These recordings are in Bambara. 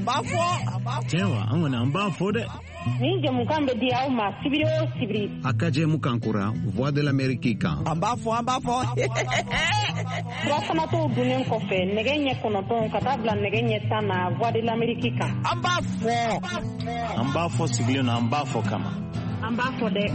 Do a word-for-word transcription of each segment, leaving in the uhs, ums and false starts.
ambafo Tewa angona ambafo de Ni jamukan be di aw ma sibiri o sibiri akaje mukankura Voix de l'Amérique kan ambafo ambafo Wasana to dunen kofe nege nye konoton kata bla nege nye tana Voix de l'Amérique kan ambafo ambafo sigile na ambafo kama ambafo de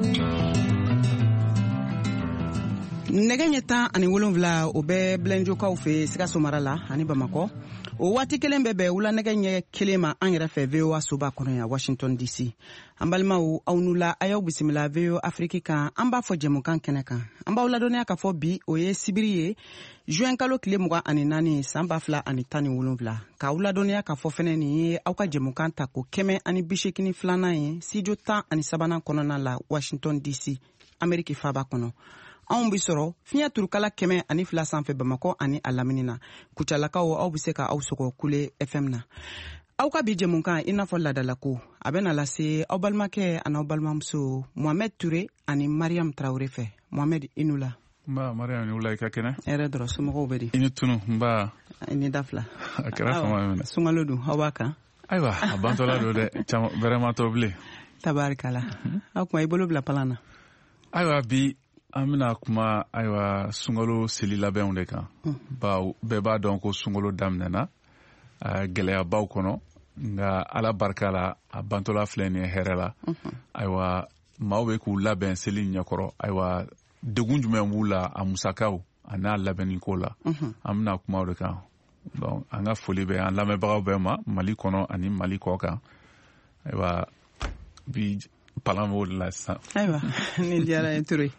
nege ɲɛ tan ani wolonwula o bɛ bilenjokaw fɛ Sikaso mara la ani Bamakɔ o waati kelen bɛ bɛn wula nege ɲɛ kelen ma an yɛrɛ fɛ V O A soba kɔnɔ yan Washington D C an balimaw aw n'u la a y'aw bisimila V O A Afrique kan an b'a fɔ jɛmukan kɛnɛ kan an b'aw ladɔnniya k'a fɔ bi o ye sibiri ye juin kalo tile mugan ani naani san ba fila ani tan ni wolonwula k'aw ladɔnniya k'a fɔ fɛnɛ nin ye aw ka jɛmukan ta ko kɛmɛ ani bi seegin filanan ye studio tan ani sabanan kɔnɔna la Washington D C Ameriki faaba kɔnɔ anw bi sɔrɔ fiɲɛ turukala kɛmɛ ani fila sanfɛ Bamakɔ ani a lamini na kucalakaw aw bi se ka aw sɔgɔ Kule F M na aw ka bi jɛmukan i n'a fɔ ladalako a bɛna lase aw balimakɛ ani aw balimamuso Mohamed Ture ani Mariam Traore fɛ Mohamed i n'u la Nba Mariam ni wula i ka kɛnɛ hɛrɛ dɔrɔn somɔgɔw bɛ di i ni tunu nba i ni da fila a kɛra fama minɛ sunkalo dun aw b'a kan ayiwa a bantɔla don dɛ caman vraiment tɔ bilen tabarikala aw kuma i bolo bila palan na ayiwa bi an bɛna kuma ayiwa sunkalo seli labɛnw de kan bawo bɛɛ b'a dɔn ko sunkalo daminɛna gɛlɛyabaw kɔnɔ nka ala barika la a bantɔla filɛ nin ye hɛrɛ la ayiwa maaw bɛ k'u labɛn seli ɲɛkɔrɔ ayiwa degun jumɛn b'u la a musakaw a n'a labɛnniko la an bɛna kuma o de kan donc an ka foli bɛ an lamɛnbagaw bɛɛ ma Mali kɔnɔ ani Mali kɔ kan ayiwa bi palan b'o de la sisan ayiwa ni diyara ye Ture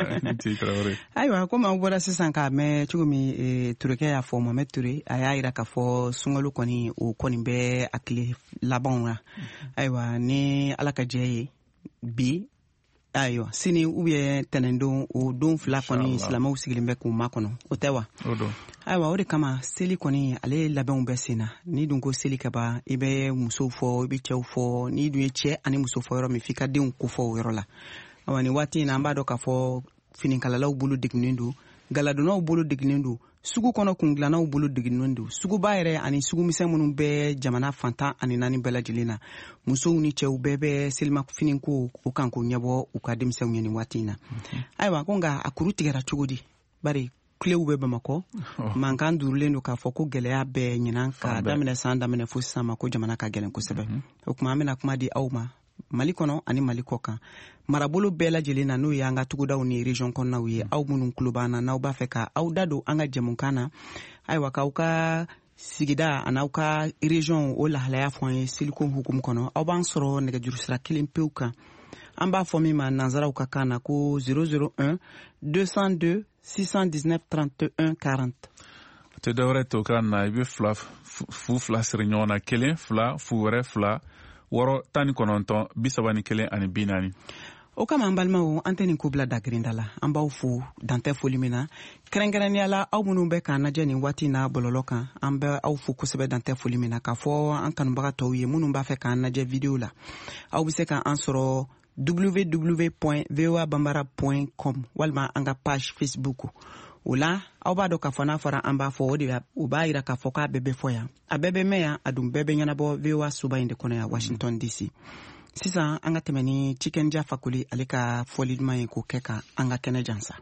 ayiwa komi aw bɔra sisan k'a mɛn cogo min Turekɛ y'a fɔ Mohamed Ture a y'a jira k'a fɔ sunkalo kɔni o kɔni bɛ a tile labanw na ayiwa ni ala ka jɛ ye bi ayiwa sini ou bien tɛnɛndon o don fila kɔni silamɛw sigilen bɛ k'u makɔnɔ o tɛ wa ayiwa o de kama seli kɔni ale labɛnw bɛ sen na ni dun ko seli ka ban i bɛ musow fɔ i bɛ cɛw fɔ ni dun ye cɛ ani muso fɔ yɔrɔ min f'i ka denw kofɔ o yɔrɔ la ayiwa nin waati in na an b'a dɔn k'a fɔ finikalalaw bolo degunnen don galadonnaw bolo degunnen don sugu kɔnɔ kundilannaw bolo degunnen don suguba yɛrɛ ani sugumisɛn minnu bɛ jamana fantan ani naani bɛɛ lajɛlen na musow ni cɛw bɛɛ bɛ selimafiniko o kan k'o ɲɛbɔ u ka denmisɛnw ye nin waati in na ayiwa ko nka a kuru tigɛra cogo di bari kulew bɛ Bamakɔ mankan durulen don k'a fɔ ko gɛlɛya bɛɛ ɲinan ka daminɛ san daminɛ fo sisan ma ko jamana ka gɛlɛn kosɛbɛ o kuma an bɛna kuma di aw ma Mali kɔnɔ ani Mali kɔ kan marabolo bɛɛ lajɛlen na n'o ye an ka tugudaw ni région kɔnɔnaw ye aw minnu tulo b'an na n'aw b'a fɛ ka aw da don an ka jɛmukan na ayiwa k'aw ka sigida an'aw ka région o lahalaya fɔ an ye seliko hukumu kɔnɔ aw b'an sɔrɔ nɛgɛjurusira kelen pewu kan an b'a fɔ min ma nanzaraw ka kan na ko zéro zéro un deux cent deux six cent dix-neuf trente et un quarante tɛ dɔwɛrɛ to kan na i bɛ fila fu fila siri ɲɔgɔn na kelen fila fu wɛrɛ fila wɔɔrɔ tan ni kɔnɔntɔn bi saba ni kelen ani bi naani o kama an balimaw an tɛ nin ko bila dagirinda la an b'aw fo dantɛ foli min na kɛrɛnkɛrɛnnenya la aw minnu bɛ k'an lajɛ nin waati n'a bɔlɔlɔ kan an bɛ aw fo kosɛbɛ dantɛ foli min na k'a fɔ an kanubaga tɔw ye minnu b'a fɛ k'an lajɛ video la aw bɛ se k'an sɔrɔ w w w point v o a bambara point com walima an ka page Facebook o la aw b'a dɔn k'a fɔ n'a fɔra an b'a fɔ o de o b'a jira k'a fɔ k'a bɛɛ bɛ fɔ yan a bɛɛ bɛ mɛn yan a dun bɛɛ bɛ ɲɛnabɔ V O A soba in de kɔnɔ yan Washington D C sisan an ka tɛmɛ ni Cikɛnja Fakoli ale ka fɔli duman ye k'o kɛ ka an ka kɛnɛ jansa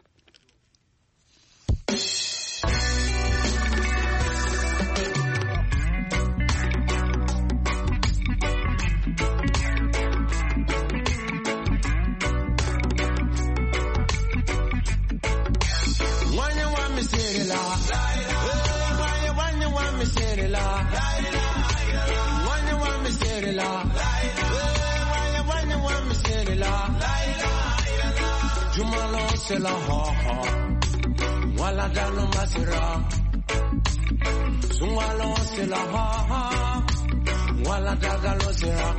la ha ha wala dalo masira sungalo se la ha ha wala dagalo sira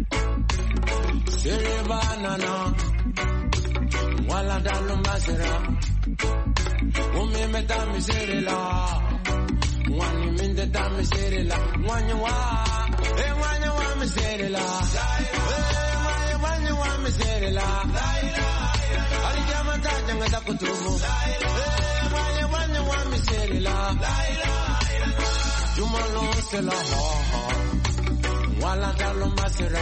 sere banana wala dalo masira umi me da misere la wani minde da misere la wani wa e wani wa misere la e wani wani wa misere la Alijamata jangata kutubu, eh, wanya wanya wa miseri la, jumalo Sungalo sela wala dalo masira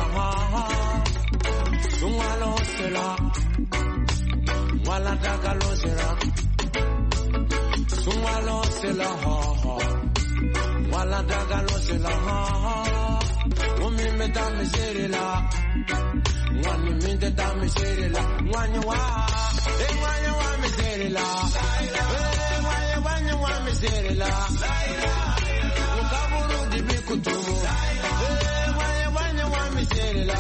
Sungalo sela wala dagalo sela Sungalo sela wala dagalo sela Umi me da miserila Wani me da miserila Wani wa Eh wani wa miserila Eh wani wani wa miserila Ukaburu di bikutumu Eh wani wani wa miserila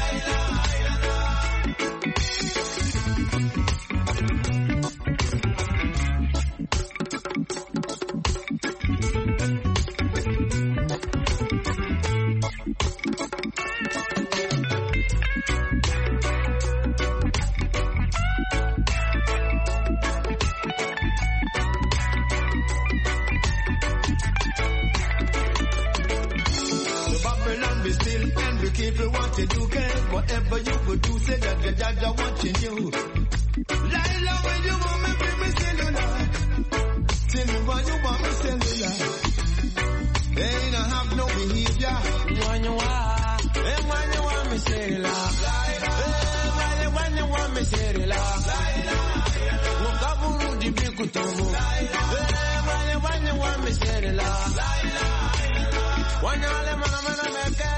If you want to do, can whatever you would do, say that the judge are watching you. Laila, when you want me, bring me cellular. Tell me why you want me cellular. They ain't have no behavior. When you are, and when you want me cellular. Hey, when you want me cellular. Wakaburu di bikutumu. Hey, when you want me cellular. When you are the man,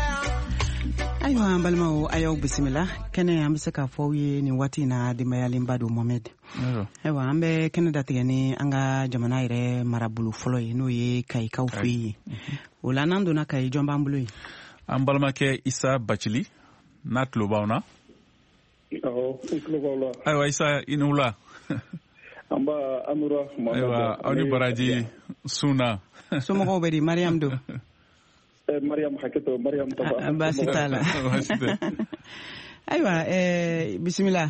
Aywa balmawo ayaw bismillah kene am se ka fowye ni wati na de mayali mbadu Mohamed aywa ambe kene datigani anga jamana ire marabulu folo no ye kai kawfi wala nando na kai jomba mbulu am balma ke Isa Bachili natlo bawna oh iklo bawla aywa Isa inula amba amura aywa oni baraji suna sumo ko bedi Mariam do Mariam Haketo, Mariam Taba. Basitala. Aywa, eh, bismillah.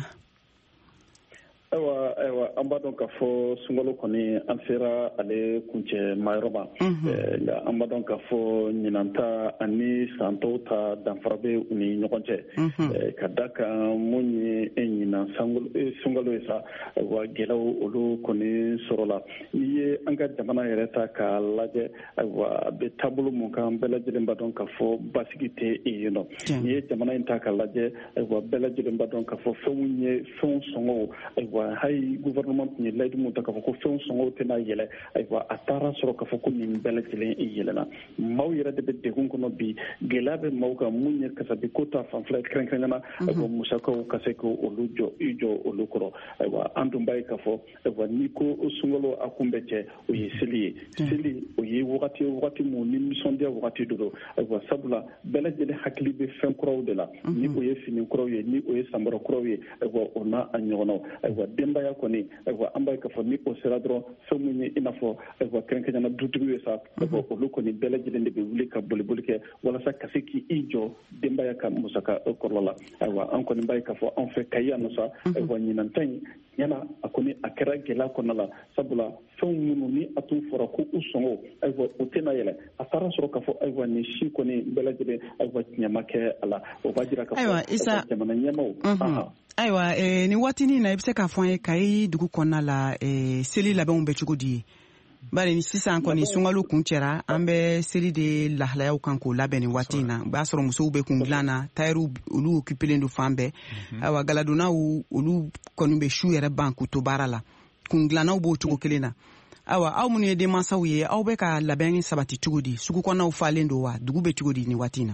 Ewa, ewa, amba donc afo sungalo koni ansera ale kunche mayroba. La amba donc afo nyinanta ani santota danfarabe uni nyokonche. Kadaka munye enyina sangalo sungalo esa wa gelaw olu koni sorola. Niye anga jamana yereta ka laje wa be tabulu mun kan bela jilemba donc afo basigite yino. Niye jamana inta ka laje wa bela jilemba donc afo femunye fon songo wa hay gouvernement ni lady mu ta ka ko fon songo tena yele ay wa atara soro ka ko min belatilen yele na maw yere de de gon kono bi gelabe mawka munye ka sabi kota fan flat kren kren na ko musako ka se ko olujo ijo olukoro ay wa andum bay ka fo ay wa niko sungolo akumbete o yesili sili o yi wakati wakati mu ni misonde wakati dodo ay wa sabula belajele hakli be fen kro de la ni o yefini kro ye ni o yesambaro kro ye ay wa ona anyono ay wa demba ya koni wa ambay ka fo ni o seradro somunye inafo wa krenkenya na dutuwe sa ko oluko ni bela jidende be wulika boli bolike wala sa kasiki ijo demba ya ka musaka korlola wa anko ni bay ka fo en fait kaya no sa wa nyinan tan yana akoni akera gela konala sabula fon munu ni atu fora ko usongo wa otena yele asara soro ka fo wa ni shi koni bela jide wa nyamake ala o bajira ka fo jamana nyamao aha aywa eh, ni watini na ibse ka fon kai dugu konna la eh, seli labon be chugudi bari ni sisan ko ni sungalu kunchera ambe seli de lahlaya kanko labeni watina ba soro muso be kunglana tayru ulu okupelendo fambe mm -hmm. awa galaduna ulu konumbe shu yere banku to barala kunglana ubo chugo kelena awa aw mun yede masawiye aw be ka labeni sabati chugudi sugu konna ufalendo wa dugu be chugudi ni watina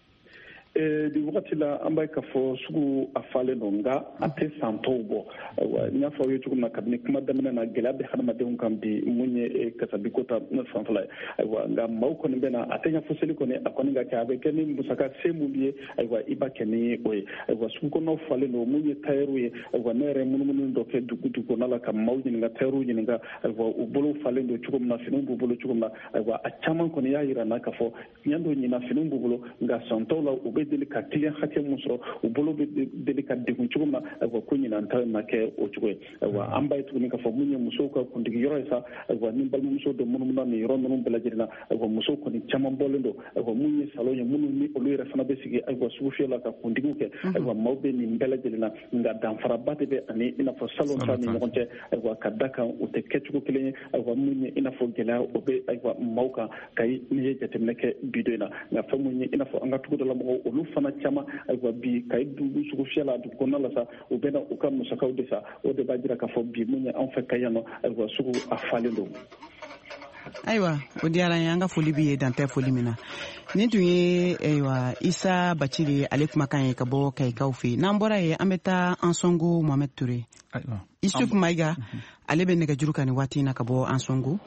e di wakati la ambaye ka fo sugu afale nonga ate santobo wa nyafa wetu na kabini kuma damina na gelabe hanama de unkam di munye kasabikota na fanfala wa nga mauko nibena ate nya foseli kone akoni nga kabe keni musaka semulie wa ibakeni we wa sugu kono fale no munye tayru ye wa nere munumunu ndoke dugudu kona la kam mawji nga tayru ye nga wa ubolo fale ndo chukum na finumbu bolo chukum na wa achaman kone ya ira na ka fo nyando nyina finumbu bolo nga santola ube deli ka client hakɛ mun sɔrɔ u bolo bɛ deli ka degun cogo min na ayiwa ko ɲinan ta ma kɛ o cogo ye ayiwa an b'a ye tuguni k'a fɔ mun ye musow ka kuntigi yɔrɔ ye sa ayiwa ni balimamuso dɔ minnu na nin yɔrɔ ninnu bɛɛ lajɛlen na ayiwa musow kɔni caman bɔlen don ayiwa mun ye salon ye minnu ni olu yɛrɛ fana bɛ sigi ayiwa sugu fiyɛ la ka kuntigiw kɛ ayiwa maaw bɛ nin bɛɛ lajɛlen na nka danfaraba de bɛ ani i n'a fɔ salon ta ni ɲɔgɔn cɛ ayiwa ka da kan u tɛ kɛcogo kelen ye ayiwa mun ye i n'a fɔ gɛlɛya o bɛ ayiwa maaw kan ka n'i ye jateminɛ kɛ bi dɔ in na nka fɛn mun ye i n'a fɔ an ka tugudalamɔgɔw olu fana caman ayiwa bi ka dugu sugu fiyɛ la dugu kɔnɔna la sa u bɛ na u ka musakaw de sa o de b'a jira k'a fɔ bi mun ye anw fɛ ka yan nɔ ayiwa sugu a falen don. Ayiwa o diyara n ye an ka foli b'i ye dantɛ foli min na nin tun ye ayiwa Isa Bacili ale kumakan ye ka bɔ Kayikaw fɛ yen n'an bɔra yen an bɛ taa Ansongo Mohamed Ture Isuf Mayiga ale bɛ nɛgɛjuru kan nin waati in na ka bɔ Ansongo.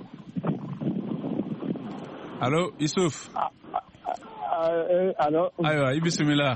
Allo Isuf. Allo. Ayiwa i bisimila.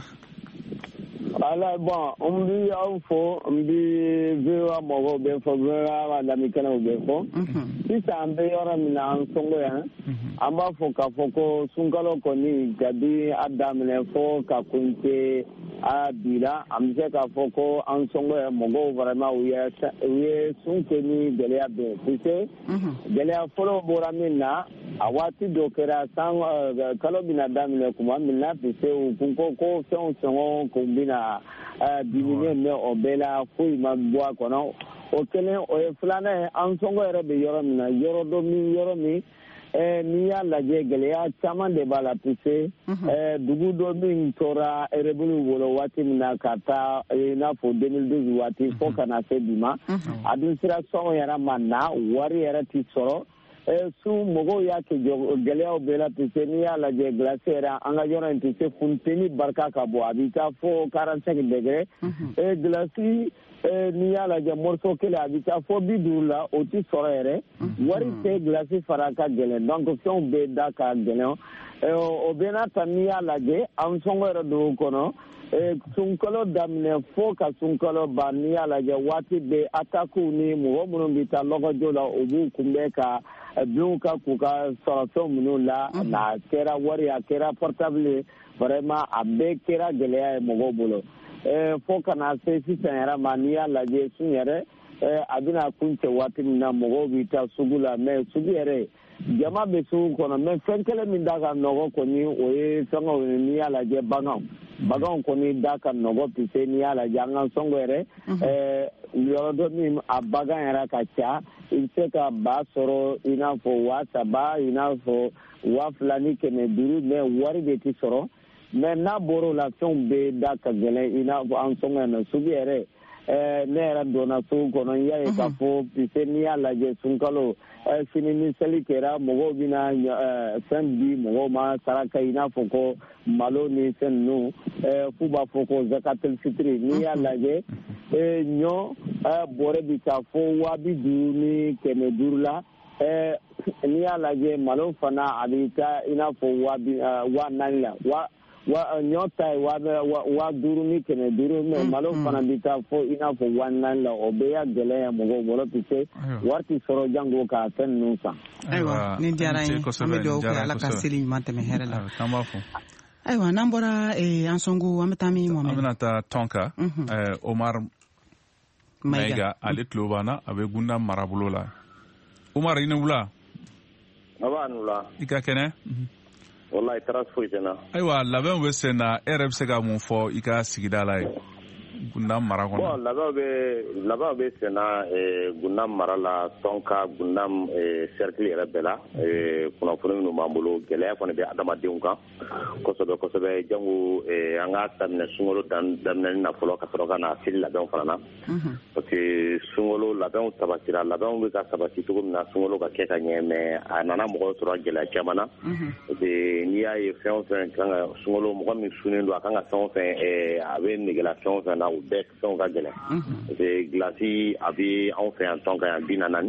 Ala bon on bi aw fo on bi vewa mɔgɔw bɛ fɔ vewa lamikɛlaw bɛ fɔ sisan an bɛ yɔrɔ min na Ansongo yan an b'a fɔ k'a fɔ ko sunkalo kɔni kabi a daminɛ fɔ ka kuncɛ a bira an bɛ se k'a fɔ ko Ansongo yan mɔgɔw vraiment u ye u ye sun kɛ ni gɛlɛya bɛɛ puisque gɛlɛya fɔlɔ bɔra min na a waati dɔ kɛra san kalo bɛna daminɛ tuma min na puisque u kun ko ko fɛnw sɔngɔ kun bɛna diminuer mais o bɛɛ la foyi ma bɔ a kɔnɔ o kelen o ye filanan ye Ansongo yɛrɛ bɛ yɔrɔ min na yɔrɔ dɔ min yɔrɔ min n'i y'a lajɛ gɛlɛya caman de b'a la puisque dugu dɔ min tora rebelle bolo waati min na ka taa i n'a fɔ deux mille douze waati fo ka na se bi ma administration yɛrɛ ma na wari yɛrɛ tɛ sɔrɔ su mɔgɔw y'a kɛ gɛlɛyaw bɛɛ la puisque n'i y'a lajɛ glace yɛrɛ an ka yɔrɔ in tɛ se funteni barika ka bɔ a bɛ taa fo quarante-cinq degré glace n'i y'a lajɛ morceau kelen a bɛ taa fo bi duuru la o tɛ sɔrɔ yɛrɛ wari tɛ glace fara ka gɛlɛn donc fɛnw bɛɛ da ka gɛlɛn o bɛɛ n'a ta n'i y'a lajɛ Ansongo yɛrɛ dɔw kɔnɔ sunkalo daminɛ fo ka sunkalo ban n'i y'a lajɛ waati bɛɛ attaques ni mɔgɔ minnu bɛ taa lɔgɔjo la u b'u kunbɛn ka binw ka k'u ka sɔrɔfɛnw minnu la a kɛra wari a kɛra portable vraiment a bɛɛ kɛra gɛlɛya ye mɔgɔw bolo fo ka na se sisan yɛrɛ ma n'i y'a lajɛ sun yɛrɛ a bɛna kuncɛ waati min na mɔgɔw bɛ taa sugu la mais sugu yɛrɛ jama bɛ sugu kɔnɔ mais fɛn kelen min da ka nɔgɔ kɔni o ye fɛngɛw ye n'i y'a lajɛ baganw baganw kɔni da ka nɔgɔ puisque n'i y'a lajɛ an ka Ansongo yɛrɛ yɔrɔ dɔ min a bagan yɛrɛ ka ca i bɛ se ka ba sɔrɔ i n'a fɔ wa saba i n'a fɔ wa fila ni kɛmɛ duuru mais wari de tɛ sɔrɔ mais n'a bɔra o la fɛnw bɛ da ka gɛlɛn i n'a fɔ Ansongo yan nɔ sugu yɛrɛ ne yɛrɛ donna sugu kɔnɔ n y'a ye k'a fɔ puisque n'i y'a lajɛ sunkalo sini ni seli kɛra mɔgɔw bɛna fɛn di mɔgɔw ma saraka i n'a fɔ ko malo ni fɛn ninnu f'u b'a fɔ ko zakatul fitiri n'i y'a lajɛ ɲɔ bɔrɛ bɛ taa fo wa bi duuru ni kɛmɛ duuru la n'i y'a lajɛ malo fana a bɛ taa i n'a fɔ wa naani la wa ɲɔ ta ye wa duuru ni kɛmɛ duuru mais malo fana bɛ taa fo i n'a fɔ wa naani la o bɛɛ y'a gɛlɛya mɔgɔw bolo puisque wari tɛ sɔrɔ jango ka fɛn ninnu san. Ayiwa nin diyara n ye an bɛ dugawu kɛ Ala ka seli ɲuman tɛmɛ hɛrɛ la. Ayiwa n'an bɔra Ansongo an bɛ taa min Mohamed. An bɛna taa Tɔnka Omar Mayiga ale tulo b'an na a bɛ Gunda marabolo la Omar i ni wula. A b'a ni wula. I ka kɛnɛ. Wallahi taara foyi tɛ n na. Ayiwa labɛnw bɛ sen na e yɛrɛ bɛ se ka mun fɔ i ka sigida la ye Gunda mara kɔnɔ. Bon labɛnw bɛ labɛnw bɛ sen na Gunda mara la Tɔnka Gunda cercle yɛrɛ bɛɛ la kunnafoni minnu b'an bolo gɛlɛya kɔni bɛ adamadenw kan kosɛbɛ kosɛbɛ jango an ka daminɛ sunkalo daminɛni na fɔlɔ ka sɔrɔ ka na seli labɛnw fana na parce que sunkalo labɛnw sabatira labɛnw bɛ ka sabati cogo min na sunkalo ka kɛ ka ɲɛ mais a nana mɔgɔw sɔrɔ gɛlɛya caman na parce que n'i y'a ye fɛn o fɛn kan ka sunkalo mɔgɔ min sunnen don a kan ka fɛn o fɛn a bɛ negela fɛn o fɛn na u bɛɛ fɛnw ka gɛlɛn parce que glace a bɛ anw fɛ yan Tɔnka yan bi naani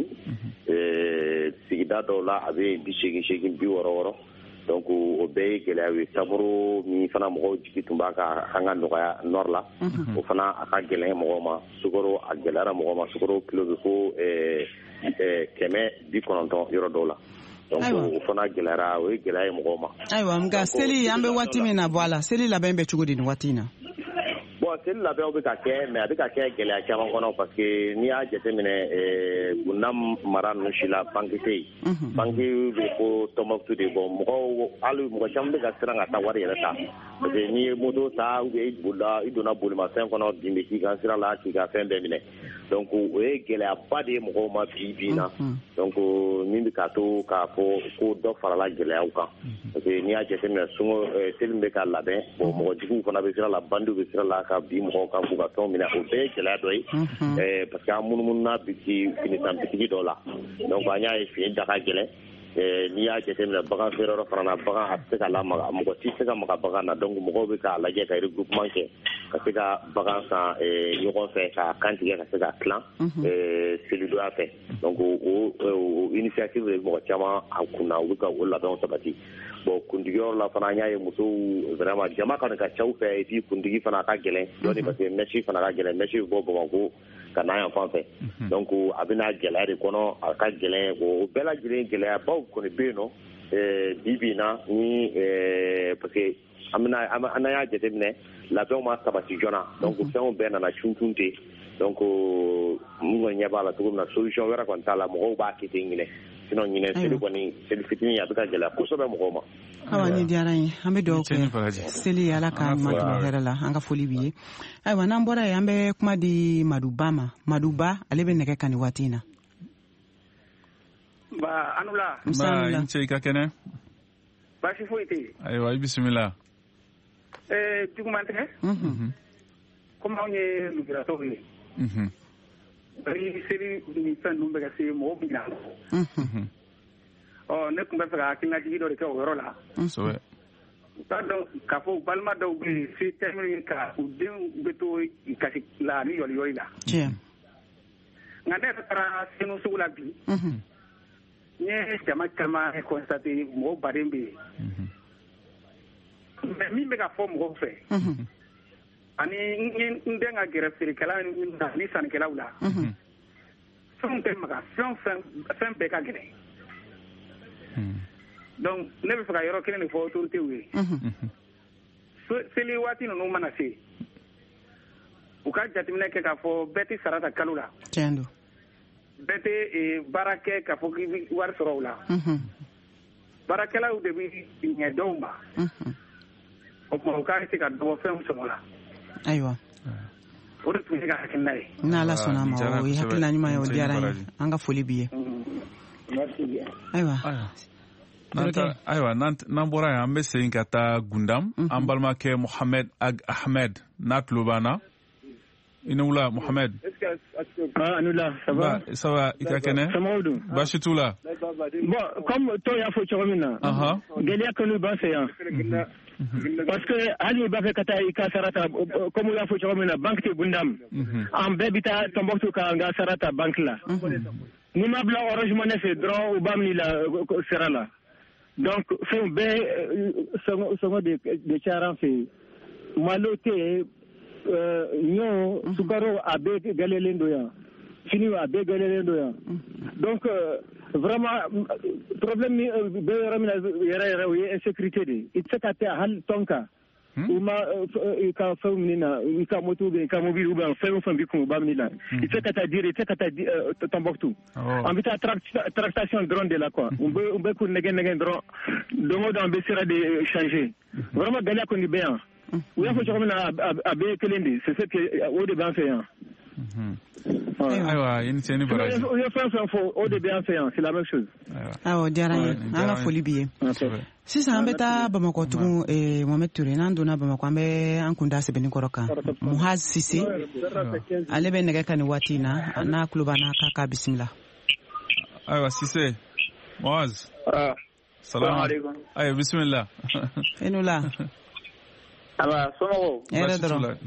sigida dɔw la a bɛ bi seegin seegin bi wɔɔrɔ wɔɔrɔ donc o bɛɛ ye gɛlɛya ye taburo min fana mɔgɔw jigi tun b'a ka an ka nɔgɔya nord la o fana a ka gɛlɛn mɔgɔw ma sukaro a gɛlɛyara mɔgɔw ma sukaro kilo bɛ fo kɛmɛ bi kɔnɔntɔn yɔrɔ dɔw la donc o fana gɛlɛyara o ye gɛlɛya ye mɔgɔw ma. Ayiwa nka seli an bɛ waati min na bɔ a la seli labɛn bɛ cogo di nin waati in na. Bon seli labɛnw bɛ ka kɛ mais a bɛ ka kɛ gɛlɛya caman kɔnɔ parce que n'i y'a jateminɛ Gundam mara ninnu si la banque tɛ yen banque bɛ ko Tɔnbɔkutu de bon mɔgɔw hali mɔgɔ caman bɛ ka siran ka taa wari yɛrɛ ta parce que n'i ye moto ta ou bien i bolila i donna bolimafɛn kɔnɔ bin bɛ k'i ka sira la k'i ka fɛn bɛɛ minɛ donc o ye gɛlɛyaba de ye mɔgɔw ma bi bi in na donc min bɛ ka to k'a fɔ ko dɔ farala gɛlɛyaw kan parce que n'i y'a jateminɛ sungo seli bɛ ka labɛn bon mɔgɔ juguw fana bɛ sira la bandiw bɛ sira la ka bi mɔgɔw kan k'u ka fɛnw minɛ o bɛɛ ye gɛlɛya dɔ ye parce que an munumununa biti finisan bitigi dɔ la donc an y'a ye fini da ka gɛlɛn n'i y'a jateminɛ bagan feere yɔrɔ fana na bagan a tɛ se ka lamaga mɔgɔ tɛ se ka maga bagan na donc mɔgɔw bɛ k'a lajɛ ka regroupement kɛ ka se ka bagan san ɲɔgɔn fɛ ka kan tigɛ ka se ka tilan selidonya fɛ donc o initiative de mɔgɔ caman a kunna u bɛ ka o labɛnw sabati bon kuntigiyɔrɔ la fana an y'a ye musow vraiment jama kɔni ka cɛw fɛ et puis kuntigi fana ka gɛlɛn dɔɔni parce que mèche fana ka gɛlɛn mèche bɛ bɔ Bamakɔ ka na yan fan fɛ donc a bɛna gɛlɛya de kɔnɔ a ka gɛlɛn o bɛɛ lajɛlen gɛlɛyabaw kɔni bɛ yen nɔ bi bi in na ni parce que an bɛna an y'a jateminɛ labɛnw ma sabati joona donc fɛnw bɛɛ nana cuncun ten donc n kɔni ɲɛ b'a la cogo min na solution wɛrɛ kɔni t'a la mɔgɔw b'a kɛ ten ɲinɛ sinon ɲinɛ seli kɔni seli fitinin a bɛ ka gɛlɛya kosɛbɛ mɔgɔw ma. Awa ni diyara n ye an bɛ dugawu kɛ seli ala ka matɛmɛ hɛrɛ la an ka foli b'i ye ayiwa n'an bɔra yen an bɛ kuma di Maduba ma Maduba ale bɛ nɛgɛ kan nin waati in na. Ba Anula. Ba i ce i ka kɛnɛ. Baasi foyi tɛ yen. Ayiwa i bisimila. Ɛɛ juguman tɛ. Komi anw ye lujuratɔw ye. Bari seli ni fɛn ninnu bɛ ka se mɔgɔw bɛ na. Ɔ ne tun bɛ fɛ ka hakilinajigi dɔ de kɛ o yɔrɔ la. Kosɛbɛ. U t'a dɔn k'a fɔ balima dɔw bɛ yen se termine ka u denw bɛ to kasi la ni yɔliyɔli la. Tiɲɛ. Nka ne yɛrɛ taara Senu sugu la bi. N ye jama caman constaté mɔgɔw baden bɛ yen. Mais min bɛ ka fɔ mɔgɔw fɛ. Ani n den ka gɛrɛ feerekɛla ni sannikɛlaw la. Fɛnw tɛ maga fɛn fɛn bɛɛ ka gɛlɛn. Donc ne bɛ fɛ ka yɔrɔ kelen de fɔ autorité ye. Seli waati ninnu mana se u ka jateminɛ kɛ k'a fɔ bɛɛ tɛ sara ta kalo la. Tiɲɛ don. Bɛɛ tɛ baara kɛ k'a fɔ k'i bɛ wari sɔrɔ o la. Baarakɛlaw de bɛ ɲɛ dɔw ma. O tuma u ka se ka dɔgɔ fɛnw sɔrɔ la. Ayiwa. O de tun ye ka hakilina ye. N'Ala sɔnna ma o ye hakilina ɲuman ye o diyara n ye an ka foli b'i ye. Ayiwa. Ayiwa n'an bɔra yen an bɛ segin ka taa Gundam an balimakɛ Mohamed Ag Ahmed n'a tulo b'an na i ni wula Mohamed. Anula ça va. Ça va i ka kɛnɛ. Baasi t'u la. Bon comme tɔw y'a fɔ cogo min na. Gɛlɛya kɔni b'an fɛ yan. Parce que hali b'a fɛ ka taa i ka sara ta comme u y'a fɔ cogo min na banque tɛ Gundam. An bɛɛ bɛ taa Tɔnbɔkutu ka n ka sara ta banque la. Ni ma bila orange money fɛ dɔrɔn u b'a minɛ la sara la. Donc fɛn bɛɛ sɔngɔ de de cayara an fɛ yen. Malo tɛ yen. Ɲɔ sukaro a bɛɛ gɛlɛyalen don yan fini a bɛɛ gɛlɛyalen don yan donc vraiment problème min bɛ yɔrɔ min na yɛrɛ yɛrɛ o ye insécurité de i tɛ se ka taa hali tɔn kan u ma i ka fɛnw minɛ na i ka moto bɛ i ka mobile ou bien fɛn o fɛn b'i kun u b'a minɛ la i tɛ se ka taa dire i tɛ se ka taa Tɔnbɔkutu an bɛ taa tractation dɔrɔn de la quoi u bɛ u bɛ k'u nɛgɛ nɛgɛ dɔrɔn don o don an bɛ sira de changer vraiment gɛlɛya kɔni bɛ yan. U y'a fɔ cogo min na a bɛɛ kelen de c'est ce que o de b'an fɛ yan. Ayiwa i ni ce ni baraji. U ye fɛn fɛn fɔ o de b'an fɛ yan c'est la même chose. Awɔ diyara n ye an ka foli b'i ye. Sisan an bɛ taa Bamakɔ tugun Mohamed Ture n'an donna Bamakɔ an bɛ an kun da sɛbɛnnikɔrɔ kan Muhaz Sise ale bɛ nɛgɛ kan nin waati in na n'a tulo b'an na k'a k'a bisimila. Ayiwa Sise Muhaz. Salamu aleykum. Ayiwa bisimila. I ni wula. Aba somɔgɔw. Hɛrɛ dɔrɔn.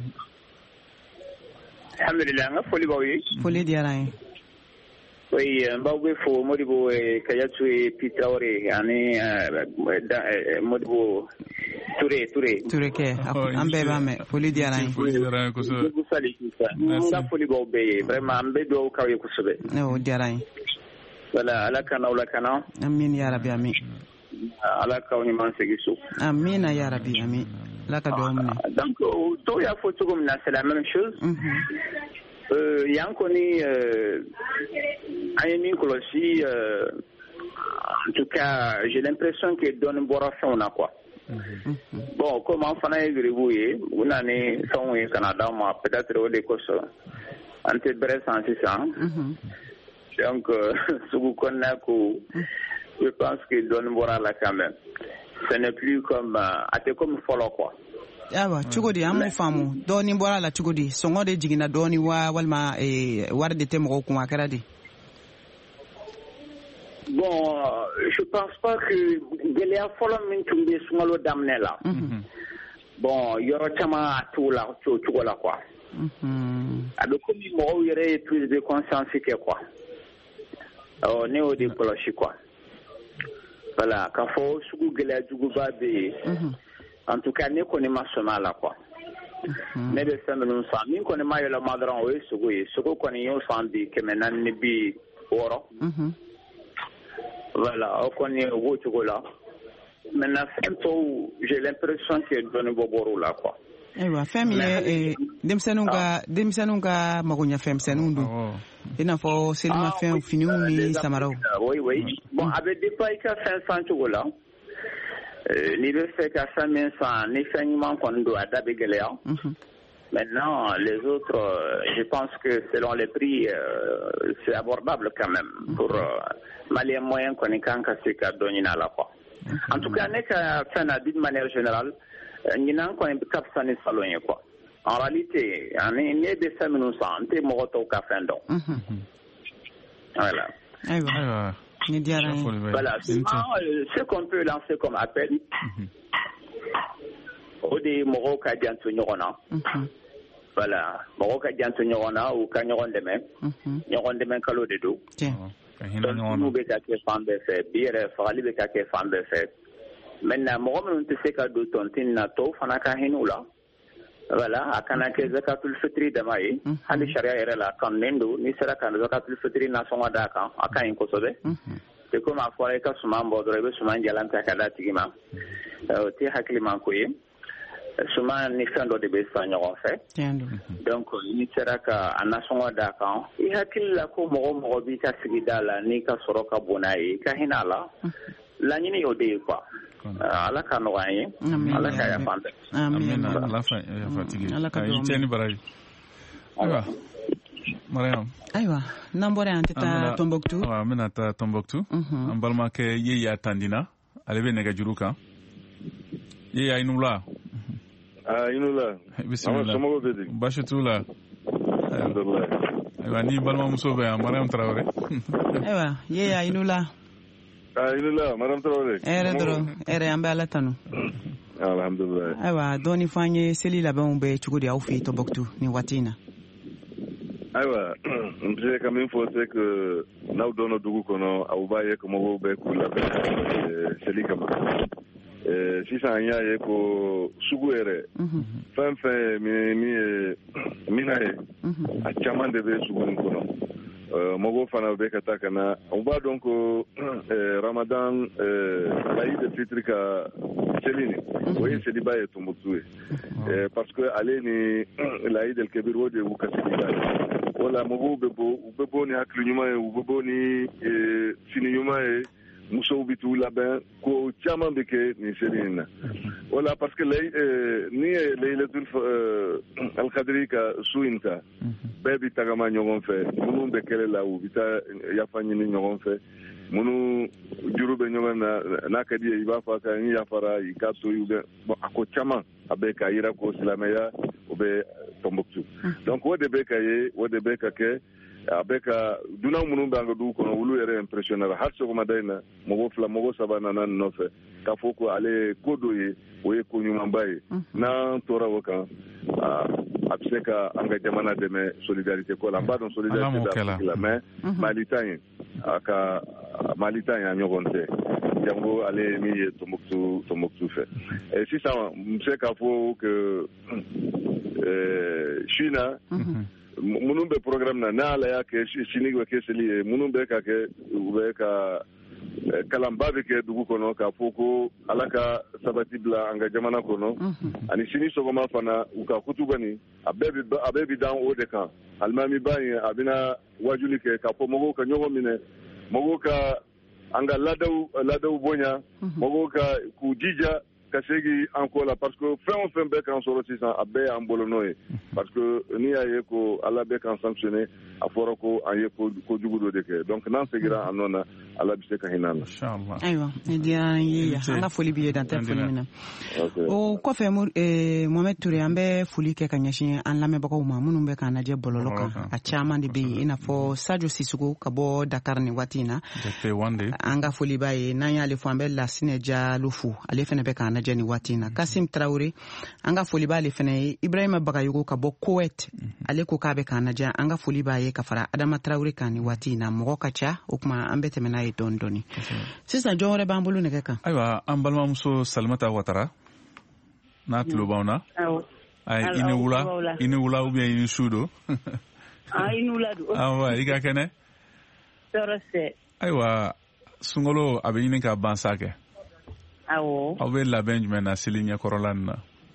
Alhamdulillah n ka foli b'aw ye. Foli diyara n ye. Oui n b'aw bɛ fo Modibo Kayatu Pitawore ani Modibo Ture Ture. Ture kɛ an bɛɛ b'a mɛn foli diyara n ye. Foli diyara n ye kosɛbɛ. N ka foli b'aw bɛɛ ye vraiment an bɛ dugawu k'aw ye kosɛbɛ. O diyara n ye. Voilà, ala kana wala kana. Amin ya rabbi amin. Ala ka woni man segiso. Amin ya rabbi amin. La ka do amna. Donc to ya faut comme na c'est la même chose. Euh yan koni euh ayemi kolosi euh en tout cas, j'ai l'impression que donne bora fait on a quoi. Bon, comme en fana est gribouillé, on a né son au Canada, mais peut-être au Écosse. Ante bref en six ans. Donc, ce que vous connaissez, je pense que donne bora là quand même. Ce n'est plus comme ate comme follow quoi. Awa chugodi amu famu doni bora la chugodi songo de jigina doni wa walma e warde temo ko akara di. Bon, euh, je pense pas que Géléa Folom Mintumbe Sumalo Damne là. Bon, il y aura tellement à tout là, tout là quoi. Alors, comme il y aurait plus de conscience que quoi. Oh, néo de Polochi quoi. Voilà, quand faut sous Géléa Djouba de. En tout cas, ne connaît pas ce mal là quoi. Mais de ça, nous sommes, nous connaissons pas le madran, oui, ce que ce que connaît au sandi, que maintenant ne bi oro. Voilà, on connaît au bout là. Maintenant, j'ai l'impression que donne Boboro là quoi. Ewa, femme ye demsenunga demsenunga magonya femme senundu. Ina fo selima femme finiu ni samaro. Oui oui. Bon, avec des pailles qu'à cinq cents là. Euh, ni le fait qu'à cinq mille cent ni finalement qu'on doit d'abégaler. Maintenant, les autres, euh, je pense que selon les prix, euh, c'est abordable quand même pour euh, malien moyen qu'on est quand c'est qu'à donner à la fois. En tout cas, n'est qu'à faire d'une manière générale, n'y n'a qu'on est cap sans salon quoi. En réalité, on est né de cinq minutes sans, t'es mort au café donc. Voilà. Voilà. Ce qu'on peut lancer comme appel, au des moraux qu'a dit Antonio Rona. Voilà, moraux qu'a dit Antonio Rona ou Canyon de même, Nyon de même calo de dos. Donc, nous béca qui est fan de fait, bien, Farali béca qui est fan de fait. Maintenant, moraux, on te sait qu'à deux tontines nato, fanaka hinoula. Voilà, à Kanake Zakatul Fitri de Maï, Hali Sharia est là, quand Nendo, ni sera quand Zakatul Fitri n'a son adaka, à Kain Kosobe. C'est comme à fois, que Suman Bodrebe, Suman Yalanta Kadatigima, Ti Haklimankoye. Souvent, ni fin de bessan en fait. Donc, ni sera qu'à nation d'accord. Il y a qu'il la como morobika sigidala ni ka soroka bonaye ka hinala. La ni ode quoi. Ala ka noye. Ala ka ya fande. Amen. Ala fa ya fatigué. Ala ka yiteni baraji. Aywa. Mariam. Aywa. Nambore anteta Tombouctou. Wa mena ta Tombouctou. An balma ke ye ya tandina. Ale be nega juruka. Ye ya inula. Ah, inula. Bismillah. Bashitula. Alhamdulillah. Aywa ni balma muso be Mariam Traoré. Aywa, ye ya inula. Ah, inula, Mariam Traoré. Ere dro, ere ambe ala tanu. Alhamdulillah. Aywa, doni fanye seli la ba be chugudi au fi Tombouctou ni watina. Aywa, m'se quand même faut c'est que na dono dugu kono au baye ko mo be kula be seli kama. Eh, sisan y'a ye ko sugu yɛrɛ fɛn fɛn min ye mina ye a caman de bɛ sugu in kɔnɔ mɔgɔw fana bɛ ka taa ka na u b'a dɔn ko ramadan laïd fitiri ka seli nin o ye seliba ye Tombouctou ye parce que ale ni laïd el kebir o de y'u ka seliba ye o la mɔgɔw bɛ bɔ u bɛ bɔ ni hakili ɲuman ye u bɛ bɔ ni sini ɲuman ye musow bi t'u labɛn ko caman bɛ kɛ nin seli in na o la parce que ni ye layilatul alkadiri ka su in ta bɛɛ bi tagama ɲɔgɔn fɛ minnu bɛ kɛlɛ la u bi taa yafa ɲini ɲɔgɔn fɛ minnu juru bɛ ɲɔgɔn na n'a ka di ye i b'a fɔ ka n yafara i ka to yen bon a ko caman a bɛ ka yira ko silamɛya o bɛ Tombouctou donc o de bɛ ka ye o de bɛ ka kɛ a bɛ ka dunan minnu b'an ka dugu kɔnɔ olu yɛrɛ impressionnera hali sɔgɔmada in na mɔgɔ fila mɔgɔ saba nana nin nɔfɛ k'a fɔ ko ale ye ko dɔ ye o ye ko ɲumanba ye n'an tora o kan a bɛ se ka an ka jamana dɛmɛ solidarité ko la n b'a dɔn solidarité d'Afrique la mais Mali ta in a ka Mali ta in a ɲɔgɔn tɛ jango ale ye min ye Tombouctou Tombouctou fɛ sisan n bɛ se k'a fɔ que Chine minnu bɛ programme na n'ala y'a kɛ sini bɛ kɛ seli ye minnu bɛ ka kɛ u bɛ ka kalanba bɛ kɛ dugu kɔnɔ k'a fɔ ko ala ka sabati bila an ka jamana kɔnɔ ani sini sɔgɔma fana u ka kutuba nin a bɛɛ bɛ a bɛɛ bɛ dan o de kan alimami ba in a bɛna wajuli kɛ k'a fɔ mɔgɔw ka ɲɔgɔn minɛ mɔgɔw ka an ka laadaw laadaw bonya mɔgɔw ka k'u jija ka segi an ko la parce que fɛn o fɛn bɛ k'an sɔrɔ sisan a bɛɛ y'an bolo n'o ye parce que n'i y'a ye ko ala bɛ k'an sanctionner a fɔra ko an ye ko jugu dɔ de kɛ donc n'an segira an nɔ na ala bɛ se ka hinɛ an na. Ayiwa ni diyara an ye yan an ka foli b'i ye dan tɛ foli min na o kɔfɛ Mohamed Ture an bɛ foli kɛ ka ɲɛsin an lamɛnbagaw ma minnu bɛ k'an lajɛ bɔlɔlɔ kan a caman de bɛ yen i n'a fɔ Sadio Sisoko ka bɔ Dakar nin waati in na an ka foli b'a ye n'an y'ale fɔ an bɛ Lasinɛ Jalo fo ale fana bɛ k'an lajɛ nin waati in na Kasim Traoré an ka foli b'ale fana ye Ibrahima Bagayogo ka bɔ Kuwait ale ko k'a bɛ k'an lajɛ an ka foli b'a ye ka fara Adama Traoré kan nin waati in na mɔgɔ ka ca o kuma an bɛ tɛmɛ n'a ye dɔɔni dɔɔni sisan jɔn wɛrɛ b'an bolo nɛgɛ kan ayiwa an balimamuso Salimata Ouattara n'a tulo b'anw na i ni wula i ni wula ou bien i ni su don i ni wula don ayiwa i ka kɛnɛ tɔɔrɔ tɛ ayiwa sunkalo a bɛ ɲini ka ban sa kɛ awɔ aw bɛ labɛn jumɛn na seli ɲɛkɔrɔla nin na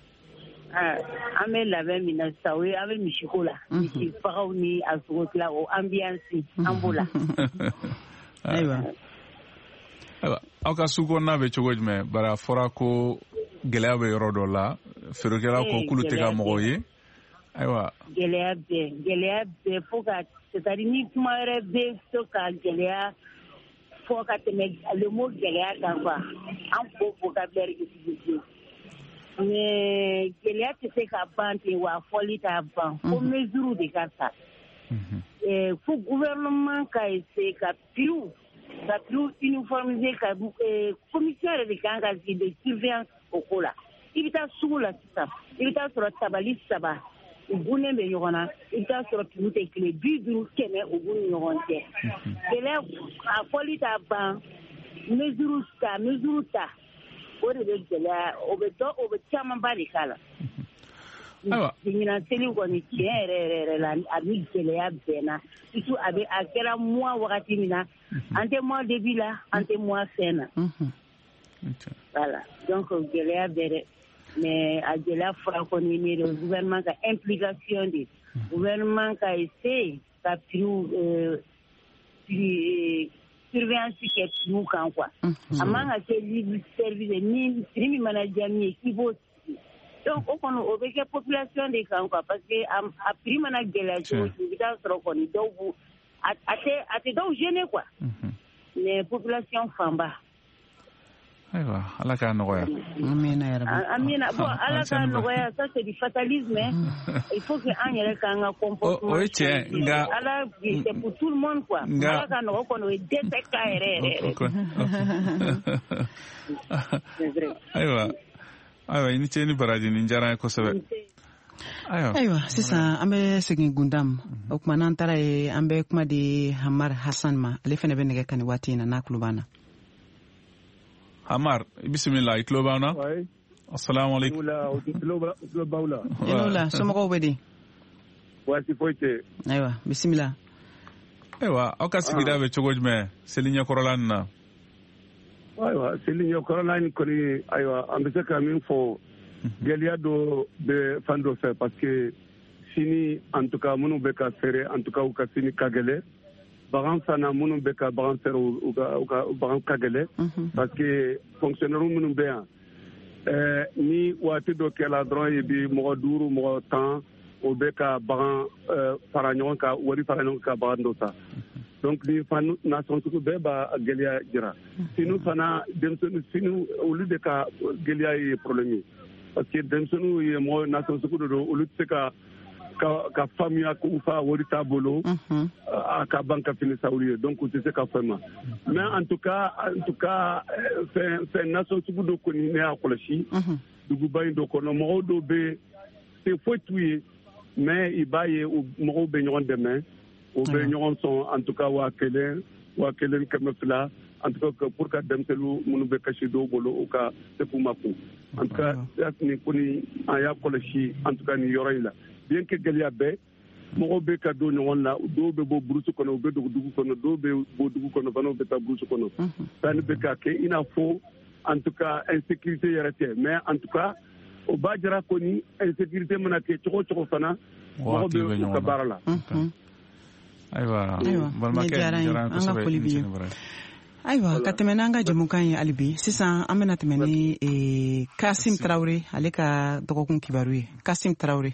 an bɛ labɛn min na sisan o ye an bɛ misiko la misi fagaw ni a sogo tila o ambiance an b'o la ayiwa ayiwa aw ka su kɔnɔna bɛ cogo jumɛn bari a fɔra ko gɛlɛya bɛ yɔrɔ dɔ la feerekɛlaw ko k'olu tɛ ka mɔgɔw ye ayiwa gɛlɛya bɛɛ gɛlɛya bɛɛ fo ka c'est-à-dire ni kuma wɛrɛ bɛ to ka gɛlɛya fo ka tɛmɛ le mot gɛlɛya kan quoi an ko vocabulaire utilisé mais gɛlɛya tɛ se ka ban ten wa fɔli t'a ban fo mesure de ka ta fo gouvernement ka essayer ka prix ka prix uniformiser ka commission yɛrɛ de kan ka sigi de surveillance o ko la i bɛ taa sugu la sisan i bɛ taa sɔrɔ tabali saba u gunnen bɛ ɲɔgɔn na i bɛ taa sɔrɔ tunu tɛ kile bi duuru kɛmɛ u b'u ni ɲɔgɔn cɛ gɛlɛya a fɔli t'a ban mesure ta mesure ta o de bɛ gɛlɛya o bɛ dɔ o bɛ camanba de k'a la ɲinan seli kɔni tiɲɛ yɛrɛ yɛrɛ yɛrɛ la a bɛ gɛlɛya bɛɛ na surtout a bɛ a kɛra mois wagati min na an tɛ mois début la an tɛ mois fin na voilà donc gɛlɛya bɛɛ dɛ mais a gɛlɛya fɔra kɔni ne de gouvernement ka implication de gouvernement ka essayer ka prix prix surveillance kɛ prix kan quoi a man ka kɛ libre service ni prix min mana diya min ye k'i b'o sigi donc o kɔni o bɛ kɛ population de kan quoi parce que a prix mana gɛlɛya cogo cogo i bɛ taa sɔrɔ kɔni dɔw b'u a tɛ a tɛ dɔw gêner quoi mais population fanba. Ayiwa ala k'a nɔgɔya. Amina yarabi. Amina bon ala k'a nɔgɔya ça c'est du fatalisme il faut que an yɛrɛ k'an ka comportement. O ye tiɲɛ nka ala c'est pour tout le monde quoi. Ala k'a nɔgɔ kɔni o ye dɛsɛ ka yɛrɛ yɛrɛ. Ayiwa ayiwa i ni ce ni baraji nin diyara n ye kosɛbɛ. Ayiwa sisan an bɛ segin Gundam o kuma n'an taara ye an bɛ kuma di Hamar Hassan ma ale fana bɛ nɛgɛ kan nin waati in na n'a tulo b'an na. Hamar bisimila i tulo b'an na. Assalamu alaikum. Yenola somɔgɔw bɛ di. Waati foyi tɛ. Ayiwa bisimila. Ayiwa aw ka sigida bɛ cogo jumɛn seli ɲɛkɔrɔla nin na. Ayiwa seli ɲɛkɔrɔla nin kɔni ayiwa an bɛ se ka min fɔ gɛlɛya dɔ bɛ fan dɔ fɛ parce que sini en tout cas minnu bɛ ka feere en tout cas u ka sini ka gɛlɛ bagan fana minnu bɛ ka bagan feere u ka bagan ka gɛlɛ parce que fonctionnaire minnu bɛ yan ni waati dɔ kɛla dɔrɔn i bi mɔgɔ duuru mɔgɔ tan o bɛ ka bagan fara ɲɔgɔn kan wari fara ɲɔgɔn kan bagan dɔ ta donc ni fan nation sugu bɛɛ b'a gɛlɛya jira sini fana denmisɛnnin sini olu de ka gɛlɛya ye problème ye parce que denmisɛnninw ye mɔgɔ nation sugu dɔ don olu tɛ se ka ka faamuya k'u fa wari t'a bolo a ka ban ka fini sa olu ye donc u tɛ se ka fɛn ma mais en tout cas en tout cas fɛn fɛn nation sugu dɔ kɔni ne y'a kɔlɔsi duguba in dɔ kɔnɔ mɔgɔw dɔw bɛ se foyi t'u ye mais i b'a ye mɔgɔw bɛ ɲɔgɔn dɛmɛ u bɛ ɲɔgɔn sɔn en tout cas waa kelen waa kelen kɛmɛ fila en tout cas pour que denmisɛnninw minnu bɛ kasi dɔw bolo u ka se k'u ma kun en tout cas nin kɔni an y'a kɔlɔsi en tout cas nin yɔrɔ in la bien que gɛlɛya bɛ mɔgɔw bɛ ka don ɲɔgɔn na dɔw bɛ bɔ burusi kɔnɔ u bɛ dogo dugu kɔnɔ dɔw bɛ bɔ dugu kɔnɔ fana u bɛ taa burusi kɔnɔ sanni bɛ ka kɛ i n'a fɔ en tout cas insécurité yɛrɛ tɛ mais en tout cas o b'a jira ko ni insécurité mana kɛ cogo cogo fana mɔgɔ bɛ u ka baara la. ayiwa balimakɛ diyara an ye an ka foli b'i ye. ayiwa ka tɛmɛ n'an ka jamukan ye hali bi sisan an bɛna tɛmɛ ni Kasim Tarawele ale ka dɔgɔkun kibaru ye. Kasim Tarawele.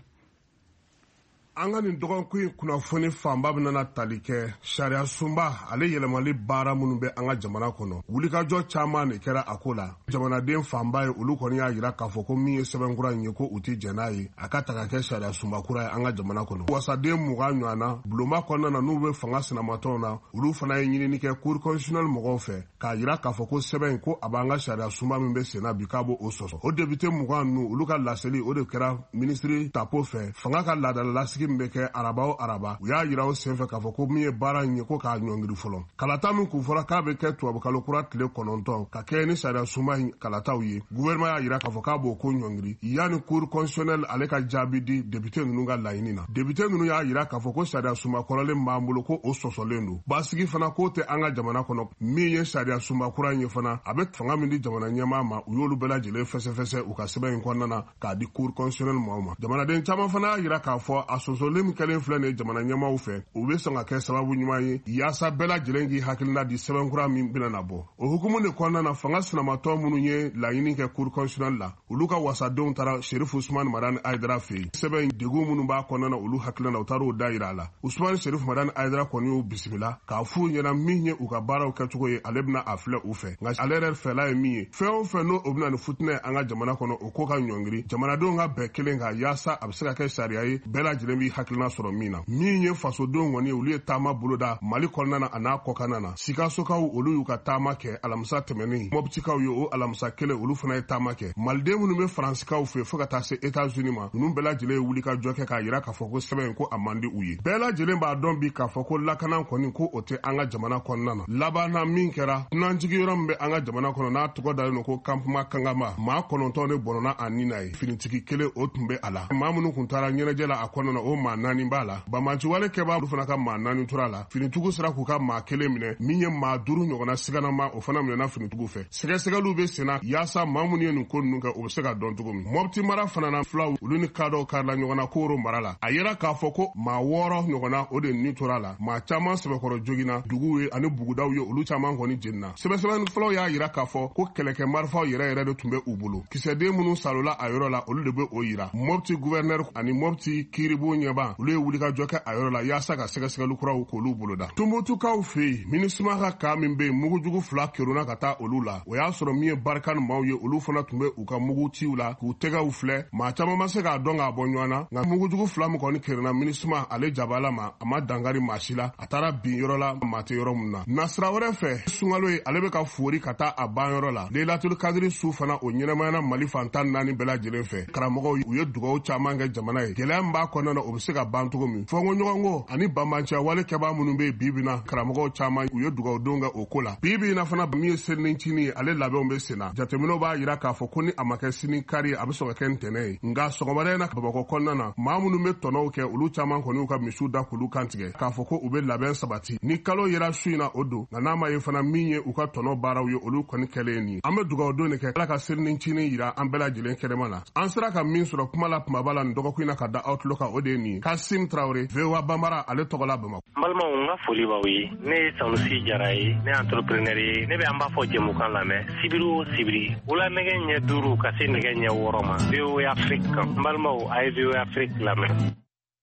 an ka nin dɔgɔkun in kunnafoni fanba bɛna tali kɛ sariya sunba ale yɛlɛmali baara minnu bɛ an ka jamana kɔnɔ wulikajɔ caman de kɛra a ko la jamanaden fanba ye olu kɔni y'a jira k'a fɔ ko min ye sɛbɛnkura in ye ko u tɛ jɛn n'a ye a ka ta ka kɛ sariya sunba kura ye an ka jamana kɔnɔ wasaden mugan ɲɔgɔnna bulonba kɔnɔna na n'u bɛ fanga sinamatɔw na olu fana ye ɲinini kɛ cour constitutionnelle mɔgɔw fɛ k'a jira k'a fɔ ko sɛbɛn in ko a b'an ka sariya sunba min bɛ senna bi k'a b'o sɔsɔ o député mugan ninnu olu ka laseli o de kɛra ministre tapo fɛ fanga ka laadalalasigi min bɛ kɛ araba o araba u y'a yira o senfɛ k'a fɔ ko min ye baara in ye ko k'a ɲɔngiri fɔlɔ kalata min kun fɔra k'a bɛ kɛ tubabukalo kura tile kɔnɔntɔn ka kɛ ni sariya sunba in kalataw ye gouvernement y'a yira k'a fɔ k'a b'o ko ɲɔngiri yanni cour constitutionnelle ale ka jaabi di député ninnu ka laɲini na député ninnu y'a yira k'a fɔ ko sariya sunba kɔrɔlen b'an bolo ko o sɔsɔlen don basigi fana k'o tɛ an ka jamana kɔnɔ min ye sariya sunba kura in ye fana a bɛ fanga min di jamana ɲɛmaa ma u y'olu bɛɛ lajɛlen fɛsɛfɛsɛ u ka sɛbɛn in kɔnɔna na k'a di cour constitutionnelle mɔgɔw ma jamanaden caman fana y'a yira k'a fɔ a sɔsɔlen min kɛlen filɛ nin jamana ɲɛmaaw fɛ u bɛ sɔn ka kɛ sababu ɲuman ye yaasa bɛɛ lajɛlen k'i hakilina di sɛbɛnkura min bɛna na bɔ o hukumu de kɔnɔna na fanga sinamatɔ minnu ye laɲini kɛ cour constitutionnelle la olu ka wasadenw taara Sheriff Usman Madani Aidara fɛ yen sɛbɛn degun minnu b'a kɔnɔna na olu hakilina u taara o da yira a la Usman Sheriff Madani Aidara kɔni y'u bisimila k'a f'u ɲɛna min ye u ka baaraw kɛcogo ye ale bɛna a filɛ u fɛ nka ale yɛrɛ fɛla ye min ye fɛn o fɛn n'o o bɛna ni futinɛ an ka jamana kɔnɔ o ko ka ɲɔngiri jamanadenw ka bɛɛ kelen ka yaasa a bɛ se ka kɛ sariya ye bɛɛ lajɛlen b'i hakilina sɔrɔ min na min ye fasodenw kɔni olu ye taama boloda Mali kɔnɔna na a n'a kɔkanna na Sikasokaw olu y'u ka taama kɛ alamisa tɛmɛnen Mɔbitikaw ye o alamisa kelen olu fana ye taama kɛ maliden minnu bɛ Faransikaw fɛ fo ka taa se États-Unis ma ninnu bɛɛ lajɛlen ye wuli ka jɔ kɛ k'a jira k'a fɔ ko sɛbɛn in ko a man di u ye bɛɛ lajɛlen b'a dɔn bi k'a fɔ ko lakana kɔni ko o tɛ an ka jamana kɔnɔna na laban na min kɛra dunanjigiyɔrɔ min bɛ an ka jamana kɔnɔ n'a tɔgɔ dalen don ko Kampuma Kangama maa kɔnɔntɔn de bɔnna a ni na ye finitigi kelen o tun bɛ a la maa minnu kun taara ɲɛnajɛ la a kɔnɔna na o maa naani b'a la Bamanciwale kɛbaa olu fana ka maa naani tora la finitugu sera k'u ka maa kelen minɛ min ye maa duuru ɲɔgɔnna siganama o fana minɛna finitugu fɛ sɛgɛsɛgɛliw bɛ senna yaasa maa minnu ye nin ko ninnu kɛ o bɛ se ka dɔn cogo min Mɔbiti mara fana na filaw olu ni kadɔw karila ɲɔgɔn na Koro mara la a yera k'a fɔ ko maa wɔɔrɔ ɲɔgɔnna o de ni tora la maa caman sɛbɛkɔrɔ joginna duguw ye ani bugudaw ye olu caman kɔni jenina sɛbɛsɛbɛni fɔlɔw y'a yira k'a fɔ ko kɛlɛkɛ marifaw yɛrɛ yɛrɛ de tun bɛ u bolo kisɛden minnu salola a yɔrɔ la olu de bɛ o yira Mɔbiti gouverneur ani Mɔbiti kiiribu ɲɛbaa olu ye wulikajɔ kɛ a yɔrɔ la yaasa ka sɛgɛsɛgɛli kuraw k'olu boloda Tumbutukaw fɛ yen minisuma ka kaa min bɛ yen mugujugu fila keruna ka taa olu la o y'a sɔrɔ min ye barika ni maaw ye olu fana tun bɛ u ka mugu ciw la k'u tɛgɛw filɛ maa caman ma se k'a dɔn k'a bɔ ɲɔgɔn na nka mugujugu fila min kɔni keruna minisuma ale jabala ma a ma dankari maa si la a taara bin yɔrɔ la maa tɛ yɔrɔ min na nasira wɛrɛ fɛ sunkalo ye ale bɛ ka fori ka taa a ban yɔrɔ la Leilatul Kadiri su fana o ɲɛnamayana Mali fantan naani bɛɛ lajɛlen fɛ karamɔgɔw u ye dugawu caman kɛ jamana ye gɛlɛya min b'a kɔnɔna na o bɛ se ka ban cogo min fɔnkɔɲɔgɔnko ani banbanciwale kɛbaa minnu bɛ bi bi na karamɔgɔw caman u ye dugawu kɛ o ko la bi bi na fana min ye seli ni cini ye ale labɛnw bɛ senna jateminɛw b'a jira k'a fɔ ko ni a ma kɛ sini kari ye a bɛ sɔn ka kɛ ntɛnɛn ye nka sɔgɔmada in na Bamakɔ kɔnɔna na maa minnu bɛ tɔnɔw kɛ olu caman kɔni y'u ka misiw da k'olu kantigɛ k'a fɔ ko u bɛ labɛn sabati ni kalo yera su in na o don nka n'a ma ye fana min ye u ka tɔnɔ baaraw ye olu kɔni kɛlen nin ye an bɛ dugawu don de kɛ Ala ka seli ni cini yira an bɛɛ lajɛlen kɛnɛma la an sera ka min sɔrɔ kuma la kumaba la nin dɔgɔkun na ka da Outlook kan o de ye nin ye Kasim Traoré V O A Bambara ale tɔgɔ la Bamakɔ. N balimaw n ka foli b'aw ye ne ye Sanusi Jara ye ne ye entrepreneur ye ne bɛ an b'a fɔ jɛmukan lamɛn sibiri o sibiri wula nɛgɛ ɲɛ duuru ka se nɛgɛ ɲɛ wɔɔrɔ ma V O A Afrique kan n balimaw a ye V O A Afrique lamɛn.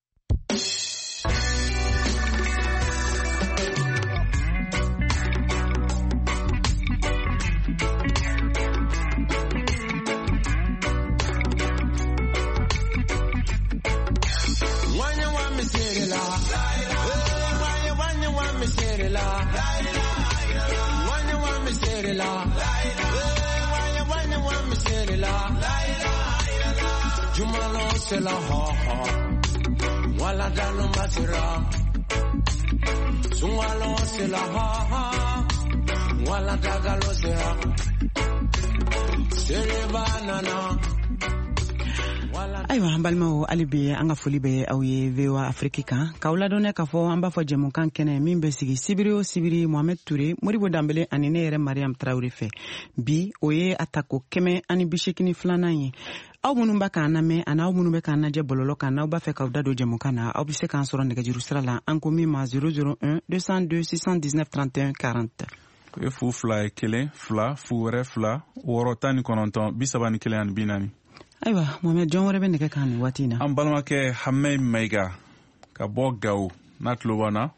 Jumalo se la ha ha, wala dalu masira. Sungalo se la ha ha, wala dagalo se ha. Sere banana. Ayiwa an balimaw hali bi an ka foli bɛ aw ye V O A Afrique kan k'aw ladɔnya k'a fɔ an b'a fɔ jɛmukan kɛnɛ min bɛ sigi sibiri o sibiri Mohamed Ture Modibo Danbele ani ne yɛrɛ Mariam Traoré fɛ bi o ye a tako kɛmɛ ani bi seegin filanan ye aw minnu b'a k'an lamɛn ani aw minnu bɛ k'an lajɛ bɔlɔlɔ kan n'aw b'a fɛ k'aw da don jɛmukan na aw bɛ se k'an sɔrɔ nɛgɛjuru sira la an ko min ma zéro zéro un deux cent deux six cent dix-neuf trente et un quarante. o ye fu fila ye kelen fila fu wɛrɛ fila wɔɔrɔ tan ni kɔnɔntɔn bi saba ni kelen ani bi naani. Ayiwa Mohamed jɔn wɛrɛ bɛ nɛgɛ kan nin waati in na. An balimakɛ Hamɛ Mayiga ka bɔ Gawo n'a tulo b'an na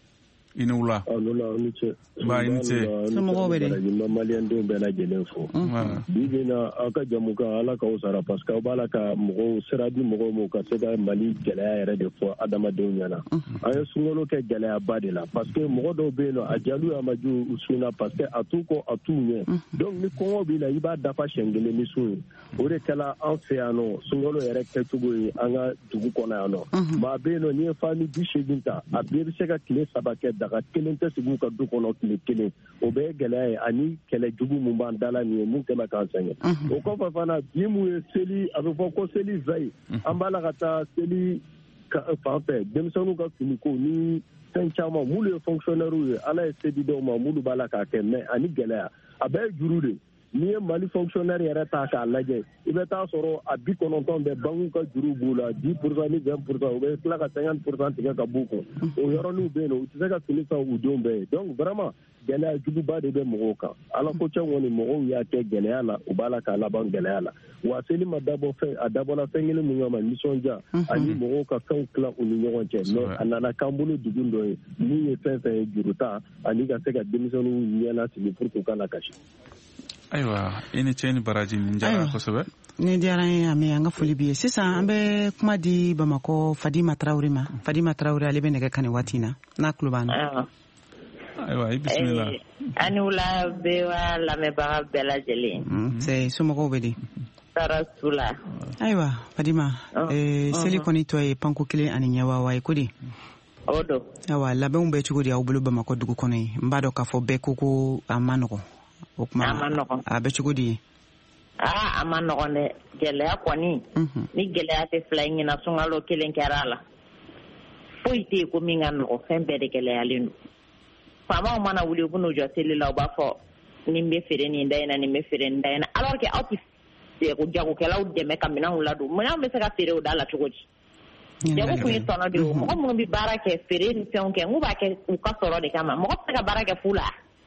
i ni wula. Ba i ni ce. Somɔgɔw bɛ di. Maliyɛndenw bɛɛ lajɛlen fo. Bi bi in na aw ka jamukan Ala k'aw sara parce que aw b'a la ka mɔgɔw sira di mɔgɔw ma u ka se ka Mali gɛlɛya yɛrɛ de fɔ adamadenw ɲɛna. An ye sunkalo kɛ gɛlɛyaba de la parce que mɔgɔ dɔw bɛ yen nɔ a jaabi a ma ju u sun na parce que a t'u kɔ a t'u ɲɛ. Donc ni kɔngɔ b'i la i b'a dafa siɲɛ kelen ni sun ye. O de kɛla an fɛ yan nɔ sunkalo yɛrɛ kɛcogo ye an ka dugu kɔnɔ yan nɔ. Maa bɛ yen nɔ n'i ye famille bi seegin ta a bɛɛ bɛ se ka tile saba kɛ daga kelen tɛ sigi u ka du kɔnɔ tile kelen o bɛɛ ye gɛlɛya ye ani kɛlɛ jugu mun b'an dala nin ye mun kɛmɛ k'an sɛgɛn o kɔfɛ fana bi mun ye seli a bɛ fɔ ko seli veille an b'a la ka taa seli fan fɛ denmisɛnninw ka finiko ni fɛn caman mulu ye fonctionnaires ye ala ye se di dɔw ma mulu b'a la k'a kɛ mɛ ani gɛlɛya a bɛɛ ye juru de n'i ye Mali fonctionnaire yɛrɛ ta k'a lajɛ i bɛ taa sɔrɔ a bi kɔnɔntɔn bɛ banques ka juru b'u la dix pour cent ni vingt pour cent u bɛ tila ka cinquante pour cent tigɛ ka b'u kun o yɔrɔninw bɛ yen nɔ u tɛ se ka fini san u denw bɛɛ ye donc vraiment gɛlɛya juguba de bɛ mɔgɔw kan ala ko cɛ kɔni mɔgɔw y'a kɛ gɛlɛya la u b'a la k'a laban gɛlɛya la wa seli ma dabɔ fɛn a dabɔla fɛn kelen min kama nisɔndiya ani mɔgɔw ka fɛnw tila u ni ɲɔgɔn cɛ mais a nana k'an bolo dugu dɔ ye min ye fɛn fɛn ye juru ta ani ka se ka denmisɛnninw ɲɛ lasigi pour que u kana kasi. Ayiwa i ni ce ni baraji nin diyara kosɛbɛ. Ni diyara n ye Ami an ka foli b'i ye sisan an bɛ kuma di Bamakɔ Fadima Traoré ma Fadima Traoré ale bɛ nɛgɛ kan nin waati in na n'a tulo b'an na. Ayiwa i bisimila. Ani wula V O A lamɛnbaga bɛɛ lajɛlen. C'est somɔgɔw bɛ di. Tara su la. Ayiwa Fadima seli kɔni tɔ ye panko kelen ani ɲɛwawa ye ko di. O don. Ayiwa labɛnw bɛ cogo di aw bolo Bamakɔ dugu kɔnɔ ye n b'a dɔn k'a fɔ bɛɛ ko ko a ma nɔgɔn. O kuma a ma nɔgɔn. A bɛ cogo di. Aa a ma nɔgɔn dɛ gɛlɛya kɔni ni gɛlɛya tɛ fila in ɲɛna sunkalo kelen kɛra a la foyi tɛ yen ko min ka nɔgɔn fɛn bɛɛ de gɛlɛyalen don faamaw mana wuli u bɛ n'u jɔ seli la u b'a fɔ ni n bɛ feere nin da in na nin bɛ feere nin da in na alors que aw tɛ jagokɛlaw dɛmɛ ka minɛnw ladon minɛnw bɛ se ka feere o da la cogo di. Jago kun ye tɔnɔ de ye o mɔgɔ minnu bɛ baara kɛ feere ni fɛnw kɛ n k'u b'a kɛ u ka sɔrɔ de kama mɔgɔ tɛ se ka baara kɛ fu la.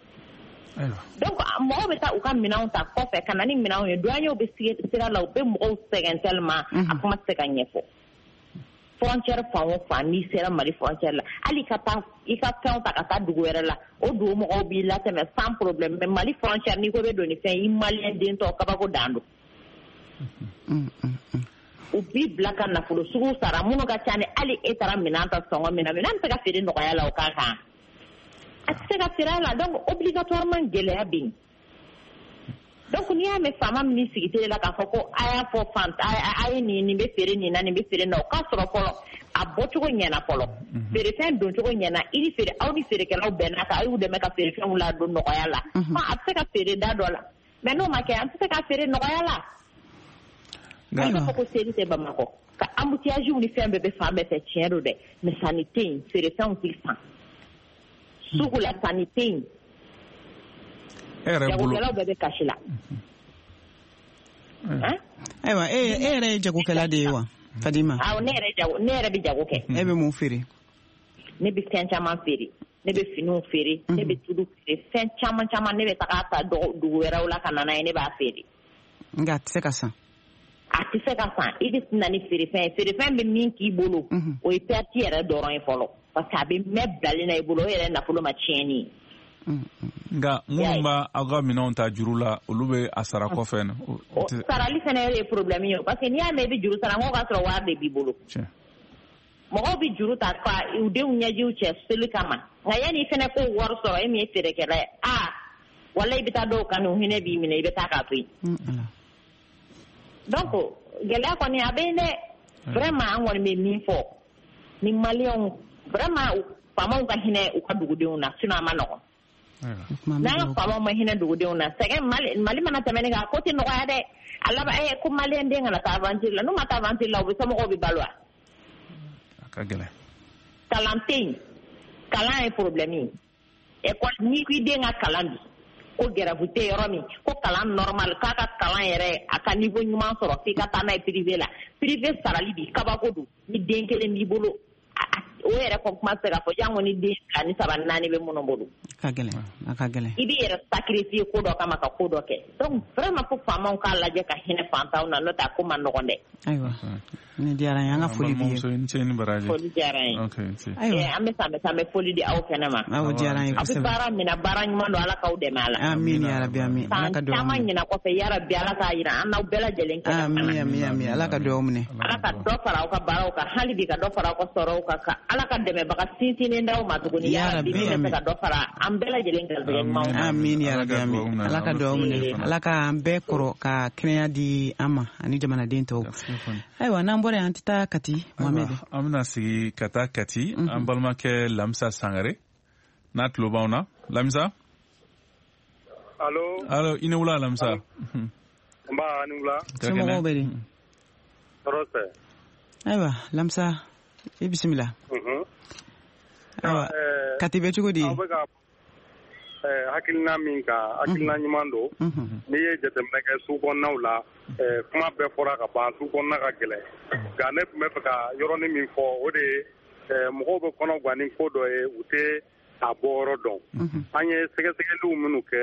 Donc mɔgɔw bɛ taa u ka minɛnw ta kɔfɛ ka na ni minɛnw ye douaniers bɛ sira la u bɛ mɔgɔw sɛgɛn tellement a kuma tɛ se ka ɲɛfɔ frontière fan o fan n'i sera Mali frontière la hali ka taa i ka fɛnw ta ka taa dugu wɛrɛ la o dugu mɔgɔw b'i latɛmɛ sans problème mais Mali frontière n'i ko bɛ don ni fɛn i maliyɛn den tɔ kabako dan don. U b'i bila ka nafolo sugu sara minnu ka ca ni hali e taara minɛn ta sɔngɔ min na minɛn bɛ se ka feere nɔgɔya la o kan kan. A tɛ se ka feere a la donc obligatoirement gɛlɛya bɛ yen donc n'i y'a mɛn faama min sigi tele la k'a fɔ ko a y'a fɔ fan a ye nin nin bɛ feere nin na nin bɛ feere na o k'a sɔrɔ fɔlɔ a bɔcogo ɲɛna fɔlɔ feerefɛn doncogo ɲɛna i ni feere aw ni feerekɛlaw bɛn n'a kan a y'u dɛmɛ ka feerefɛnw ladon nɔgɔya la a bɛ se ka feere da dɔ la mais n'o ma kɛ an tɛ se ka feere nɔgɔya la. An b'a fɔ ko seli tɛ Bamakɔ ka embouteillage ni fɛn bɛɛ bɛ fan bɛɛ fɛ tiɲɛ don dɛ mais sanni tɛ yen feerefɛnw tɛ san. Sugu la sanni tɛ yen jagokɛlaw bɛɛ bɛ kasi la. Ayiwa e yɛrɛ ye jagokɛla de ye wa Fadima. Awɔ ne yɛrɛ jago ne yɛrɛ bɛ jago kɛ. E bɛ mun feere. Ne bɛ fɛn caman feere ne bɛ finiw feere ne bɛ tulu feere fɛn caman caman ne bɛ taga ta dugu wɛrɛw la ka na n'a ye ne b'a feere. Nka a tɛ se ka san. A tɛ se ka san i bɛ na ni feerefɛn ye feerefɛn bɛ min k'i bolo o ye perte yɛrɛ dɔrɔn ye fɔlɔ parce que a bɛ mɛn bilalen na i bolo o yɛrɛ nafolo ma tiɲɛni ye. Nka minnu b'a aw ka minɛnw ta juru la olu bɛ a sara kɔfɛ na. Sarali fana ye problème ye parce que n'i y'a mɛn i bɛ juru sara n ko k'a sɔrɔ wari de b'i bolo. Mɔgɔw bɛ juru ta ka u denw ɲɛjiw cɛ seli kama nka yanni i fana k'o wari sɔrɔ e min ye feerekɛla ye aa wala i bɛ taa dɔw kan n'u hinɛ b'i minɛ i bɛ taa k'a to yen. Donc gɛlɛya kɔni a bɛ yen dɛ vraiment an kɔni bɛ min fɔ ni maliyɛnw vraiment faamaw ka hinɛ u ka dugudenw na sinon a ma nɔgɔn. n'a faama ma hinɛ dugudenw na sɛgɛn Mali mana tɛmɛ ni kan ko tɛ nɔgɔya dɛ a laban eh ko Malien den kana taa aventure la n'u ma taa aventure la u bɛ somɔgɔw bɛ balo a ka gɛlɛn kalan tɛ yen kalan ye problème ye école ni k'i den ka kalan bi ko gɛrɛfu tɛ yɔrɔ min ko kalan normal k'a ka kalan yɛrɛ a ka niveau ɲuman sɔrɔ f'i ka taa n'a ye privé la privé sarali bi kabako don ni den kelen b'i bolo o yɛrɛ ko kuma se ka fɔ jango ni den fila ni saba naani bɛ minnu bolo a ka gɛlɛn a ka gɛlɛn i b'i yɛrɛ sacrifier ko dɔ kama ka ko dɔ kɛ donc vraiment fo faamaw k'a lajɛ ka hinɛ fantanw na n'o tɛ a ko ma nɔgɔn dɛ ayiwa ni diyara n ye an ka foli b'i ye foli diyara n ye an bɛ san bɛ san bɛ foli di aw fɛnɛ ma aw diyara n ye a bɛ baara min na baara ɲuman don Ala k'aw dɛmɛ a la amin yarabi amin Ala ka dugawu caman ɲina kɔfɛ yarabi Ala k'a jira an n'aw bɛɛ lajɛlen kɛnɛ amin amin amin Ala ka dugawu minɛ Ala ka dɔ fara aw ka baaraw kan hali bi ka dɔ fara aw ka sɔrɔw kan ka Ala ka dɛmɛbaga sinsinnen d'aw ma tuguni yarabi min bɛ se ka dɔ fara an bɛɛ lajɛlen garijɛgɛ ɲumanw na amin yarabi amin Ala ka dugawu minɛ Ala ka an bɛɛ kɔrɔ ka kɛnɛya di an ma ani jamanaden tɔw ayiwa n'an bɔra yan an tɛ taa Kati Mohamed an bɛna sigi ka taa Kati an balimakɛ Lamisa Sangare n'a tulo b'anw na Lamisa allo allo i ni wula Lamisa nba a ni wula somɔgɔw bɛ di tɔɔrɔ tɛ ayiwa Lamisa i bisimila ayiwa Kati bɛ cogo di aw bɛ ka hakilina min kan hakilina ɲuman don n'i ye jateminɛ kɛ su kɔnɔnaw la kuma bɛɛ fɔra ka ban su kɔnɔna ka gɛlɛn nka ne tun bɛ fɛ ka yɔrɔnin min fɔ o de ye mɔgɔw bɛ kɔnɔ gan ni ko dɔ ye u tɛ a bɔ yɔrɔ dɔn an ye sɛgɛsɛgɛliw minnu kɛ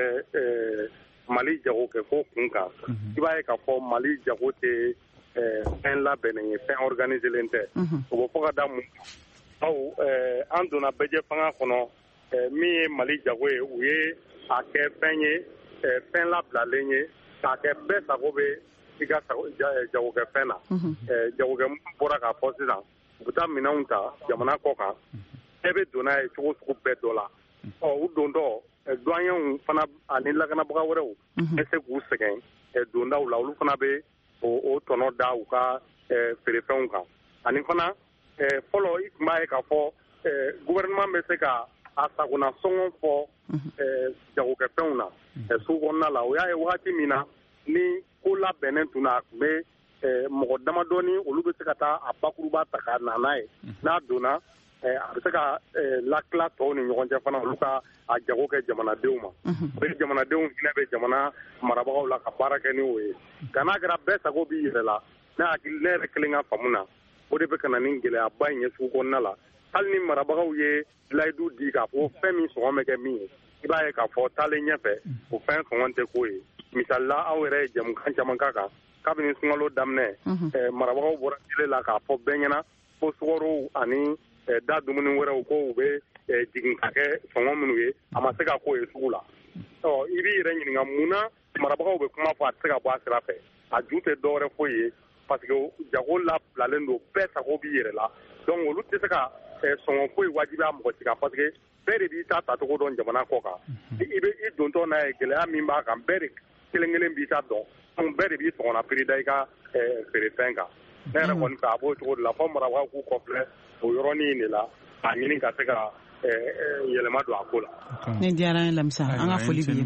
Mali jago kɛ ko kun kan i b'a ye k'a fɔ Mali jago tɛ fɛn labɛnnen ye fɛn organiselen tɛ o bɛ fɔ ka da mun baw an donna bɛjɛ fanga kɔnɔ min ye Mali jago ye u ye a kɛ fɛn ye fɛn labilalen ye k'a kɛ bɛɛ sago bɛ i ka jagokɛfɛn na jagokɛ minnu bɔra k'a fɔ sisan u bɛ taa minɛnw ta jamana kɔ kan bɛɛ bɛ don n'a ye cogo sugu bɛɛ dɔ la ɔ u dontɔ douaniers fana ani lakanabaga wɛrɛw bɛ se k'u sɛgɛn dondaw la olu fana bɛ o tɔnɔ da u ka feerefɛnw kan ani fana fɔlɔ i tun b'a ye k'a fɔ gouvernement bɛ se ka a sagona sɔngɔ fɔ jagokɛfɛnw na su kɔnɔna la o y'a ye wagati min na ni ko labɛnnen tun na a tun bɛ mɔgɔ damadɔni olu bɛ se ka taa a bakuruba ta ka na n'a ye n'a donna a bɛ se ka latila tɔw ni ɲɔgɔn cɛ fana olu ka a jago kɛ jamanadenw ma o ye jamanadenw hinɛ bɛ jamana marabagaw la ka baara kɛ ni o ye nka n'a kɛra bɛɛ sago b'i yɛrɛ la ne hakili ne yɛrɛ kelen ka faamu na o de bɛ ka na ni gɛlɛyaba in ye sugu kɔnɔna la hali ni marabagaw ye layidu di k'a fɔ fɛn min sɔngɔ bɛ kɛ min ye i b'a ye k'a fɔ taalen ɲɛfɛ o fɛn sɔngɔ tɛ ko ye misali la aw yɛrɛ ye jamukan caman ka kan kabini sunkalo daminɛ marabagaw bɔra tele la k'a fɔ bɛɛ ɲɛna ko sukaro ani da dumuni wɛrɛw ko u bɛ jigin ka kɛ sɔngɔ minnu ye a ma se ka k'o ye sugu la ɔ i b'i yɛrɛ ɲininka mun na marabagaw bɛ kuma fɔ a tɛ se ka bɔ a sira fɛ a ju tɛ dɔwɛrɛ foyi ye parce que jago labilalen don bɛɛ sago b'i yɛrɛ la donc olu tɛ se ka sɔngɔ foyi wajibiya mɔgɔ si kan parce que bɛɛ de b'i ta tacogo dɔn jamana kɔ kan i bɛ i dontɔ n'a ye gɛlɛya min b'a kan bɛɛ de kelen kelen b'i ta dɔn donc bɛɛ de b'i sɔngɔnna piri da i ka feerefɛn kan ne yɛrɛ kɔni fɛ a b'o cogo de la fɔ marabagaw k'u kɔfilɛ o yɔrɔnin de la a ɲini ka se ka yɛlɛma don a ko la. ne diyara an ye Lamisa an ka foli b'i ye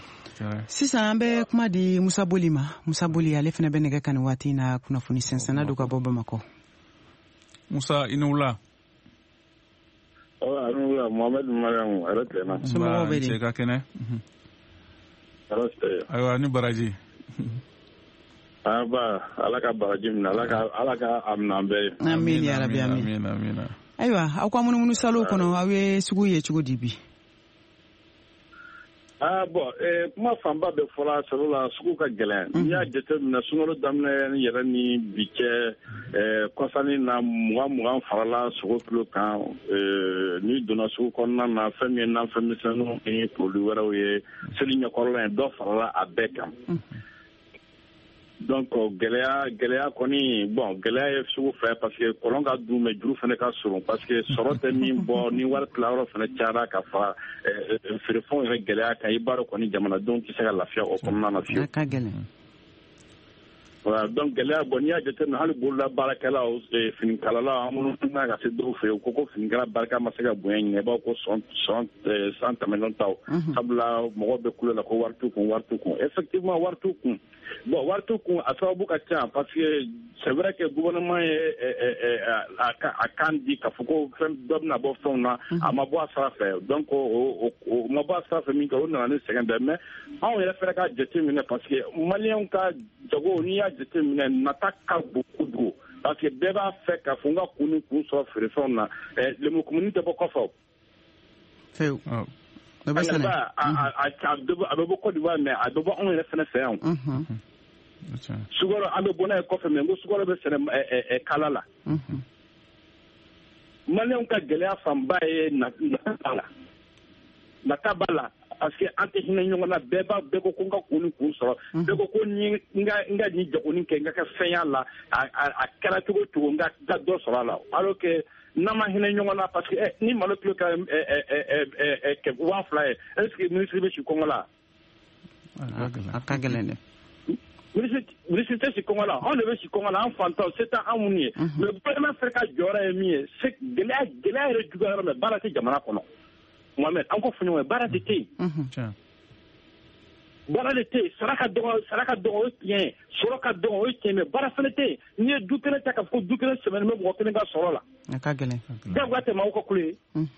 sisan an bɛ kuma di Musa Boli ma Musa Boli ale fana bɛ nɛgɛ kan nin waati in na kunnafoni sɛnsɛnna don ka bɔ Bamakɔ. Musa i ni wula. a ni wula Mohamed Mariam yɛrɛ tɛna. somɔgɔw bɛ di. cɛ ka kɛnɛ. ayiwa ni baraji. aba ala ka baraji minɛ ala ka ala ka a minɛ an bɛɛ ye. amin yarabi amin. ayiwa aw ka munumunu salo kɔnɔ aw ye sugu ye cogo di bi. ah bɔn kuma fanba bɛ fɔra salo la sugu ka gɛlɛn n'i y'a jateminɛ sunkalo daminɛ yɛrɛ ni bi cɛ kɔsani na mugan mugan farala sogo kilo kan n'i donna sugu kɔnɔna na fɛn min ye nafɛn misɛnninw ni produit wɛrɛw ye seli ɲɛkɔrɔla ye dɔ farala a bɛɛ kan. donc gɛlɛya gɛlɛya kɔni bon gɛlɛya ye sugu fɛ parce que kɔlɔn ka dun mɛ juru fana ka surun parce que sɔrɔ tɛ min bɔ ni wari tilayɔrɔ fana cayara ka fara feerefɛnw yɛrɛ gɛlɛya kan i b'a dɔn kɔni jamanadenw tɛ se ka lafiya o kɔnɔna na fiyewu. a ka gɛlɛn. voilà donc gɛlɛya bon n'i y'a jateminɛ hali bolola baarakɛlaw finikalalaw an minnu kan ka se dɔw fɛ yen ko ko finikala barika ma se ka bonya ɲinɛ i b'a ko sɔn sɔn san tɛmɛnlen taw sabula mɔgɔw bɛ kulo la ko wari t'u kun wari t'u kun effectivement wari t'u kun bon wari t'u kun a sababu ka ca parce que c'est vrai que gouvernement ye a kan di k'a fɔ ko fɛn dɔ bɛna bɔ fɛnw na a ma bɔ a sira fɛ donc o ma bɔ a sira fɛ min kɛ o nana ni sɛgɛn bɛɛ mais anw yɛrɛ fɛnɛ ka jateminɛ parce que maliyɛnw ka jago n'i y'a jateminɛ nata ka bon kojugu parce que bɛɛ b'a fɛ k'a fɔ n ka kun ni kun sɔrɔ feerefɛnw na lemurukumuni tɛ bɔ kɔfɛ fewu a bɛ bɔ Côte d'Ivoire mais a bɛ bɔ anw yɛrɛ fɛnɛ fɛ yan sukaro an bɛ bɔ n'a ye kɔfɛ mais n ko sukaro bɛ sɛnɛ kala la maliyɛnw ka gɛlɛya fanba ye nata b'a la nata b'a la parce que an tɛ hinɛ ɲɔgɔn na bɛɛ b'a bɛɛ ko ko n ka kun ni kun sɔrɔ bɛɛ ko ko ni n ka n ka nin jagoni kɛ n ka kɛ fɛn y'a la a kɛra cogo o cogo n ka dɔ sɔrɔ a la alors que n'an ma hinɛ ɲɔgɔn na parce que ni malo kilo kɛra waa fila ye est ce que minisiri bɛ si kɔngɔ la a ka gɛlɛn dɛ minisiri tɛ si kɔngɔ la anw de bɛ si kɔngɔ la an fantanw se tɛ anw minnu ye mais gouvernement fɛnɛ ka jɔyɔrɔ ye min ye gɛlɛya gɛlɛya yɛrɛ juguya yɔrɔ mais baara tɛ jamana kɔnɔ Mohamed an ko fɔ ɲɔgɔn ye baara de tɛ yen baara de tɛ yen sara ka dɔgɔ sara ka dɔgɔ o ye tiɲɛ ye sɔrɔ ka dɔgɔ o ye tiɲɛ mais baara fɛnɛ tɛ yen n'i ye du kelen ta k'a fɔ ko du kelen sɛbɛnnen bɛ mɔgɔ kelen ka sɔrɔ la a ka gɛlɛn jagoya tɛ maaw ka kulo ye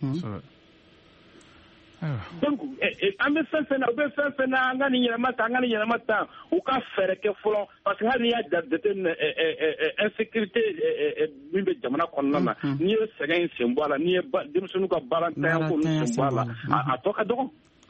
donc an bɛ fɛn fɛn na u bɛ fɛn fɛn na an ka nin yɛlɛma ta an ka nin yɛlɛma ta u ka fɛɛrɛ kɛ fɔlɔ parce que hali n'i y'a jateminɛ insécurité min bɛ jamana kɔnɔna na n'i ye sɛgɛn in sen bɔ a la n'i ye denmisɛnninw ka baara ntanya ko sen bɔ a la a tɔ ka dɔgɔ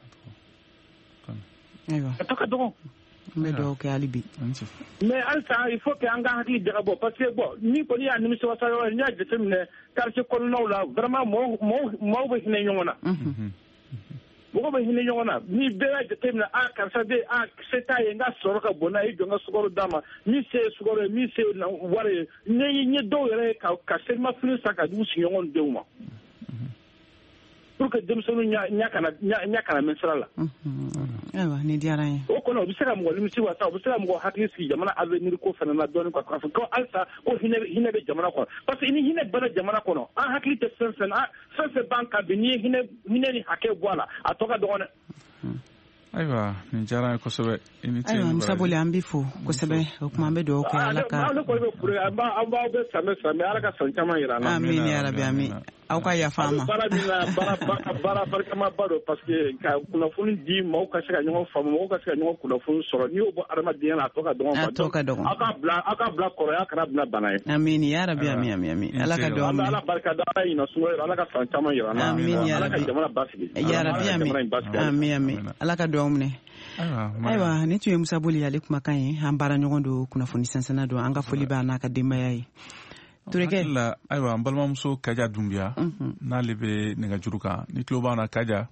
a tɔ ka dɔgɔ n bɛ dugawu kɛ hali bi mais halisa il faut que an ka hakili jagabɔ parce que bon ni kɔni y'a nimisiwasa yɔrɔ ye n'i y'a jateminɛ quartier kɔnɔnaw la vraiment mɔgɔw bɛ hinɛ ɲɔgɔn na mɔgɔ bɛ hinɛ ɲɔgɔn na ni bɛɛ y'a jateminɛ a karisa de a se t'a ye n ka sɔrɔ ka bon n'a ye jɔ n ka sukaro d'a ma min se ye sukaro ye min se ye wari ye n ye dɔw yɛrɛ ye ka selimafini san ka di u sigiɲɔgɔn denw ma pour que denmisɛnninw ɲa kana mɛn sira la ayiwa ni diyara n ye o kɔnɔ o bɛ se ka mɔgɔ nimisi wasa o bɛ se ka mɔgɔ hakili sigi jamana avenir ko fana na dɔɔnin quoi k'a fɔ ko halisa ko hinɛ bɛ jamana kɔnɔ parce que ni hinɛ bɛna jamana kɔnɔ an hakili tɛ fɛn fɛn na fɛn fɛn b'an kan bi n'i ye hinɛ ni hakɛ bɔ a la a tɔ ka dɔgɔ dɛ ayiwa nin diyara n ye kosɛbɛ ayiwa Musa Boli an b'i fo kosɛbɛ o tuma an bɛ dugawu kɛ ala ka ne kɔni bɛ furu an b'aw bɛ san bɛ san mɛ ala ka san caman yira an na amin ya rabi amin aw ka yafa an ma baara min na baara barikama ba don parce que ka kunnafoni di maaw ka se ka ɲɔgɔn faamu maaw ka se ka ɲɔgɔn kunnafoni sɔrɔ n'i y'o bɔ adamadenya la a tɔ ka dɔgɔn a tɔ ka dɔgɔn aw ka bila aw ka bila kɔrɔya kana bila bana ye amin ya rabi amin amin amin ala ka dugawu minɛ ala barika da ala ɲina sungo ala ka san caman yira an na amin ya ala ka rabi jamana basigi ya rabi amin amin amin ala ka dugawu minɛ ayiwa ne tun ye Musa Boli ale kumakan ye an baara ɲɔgɔn don kunnafoni sansana don an ka foli b'a n'a ka denbaya ye Tureke ayiwa an balimamuso Kaja Dunbiya n'ale bɛ nɛgɛjuru kan ni tulo b'an na Kaja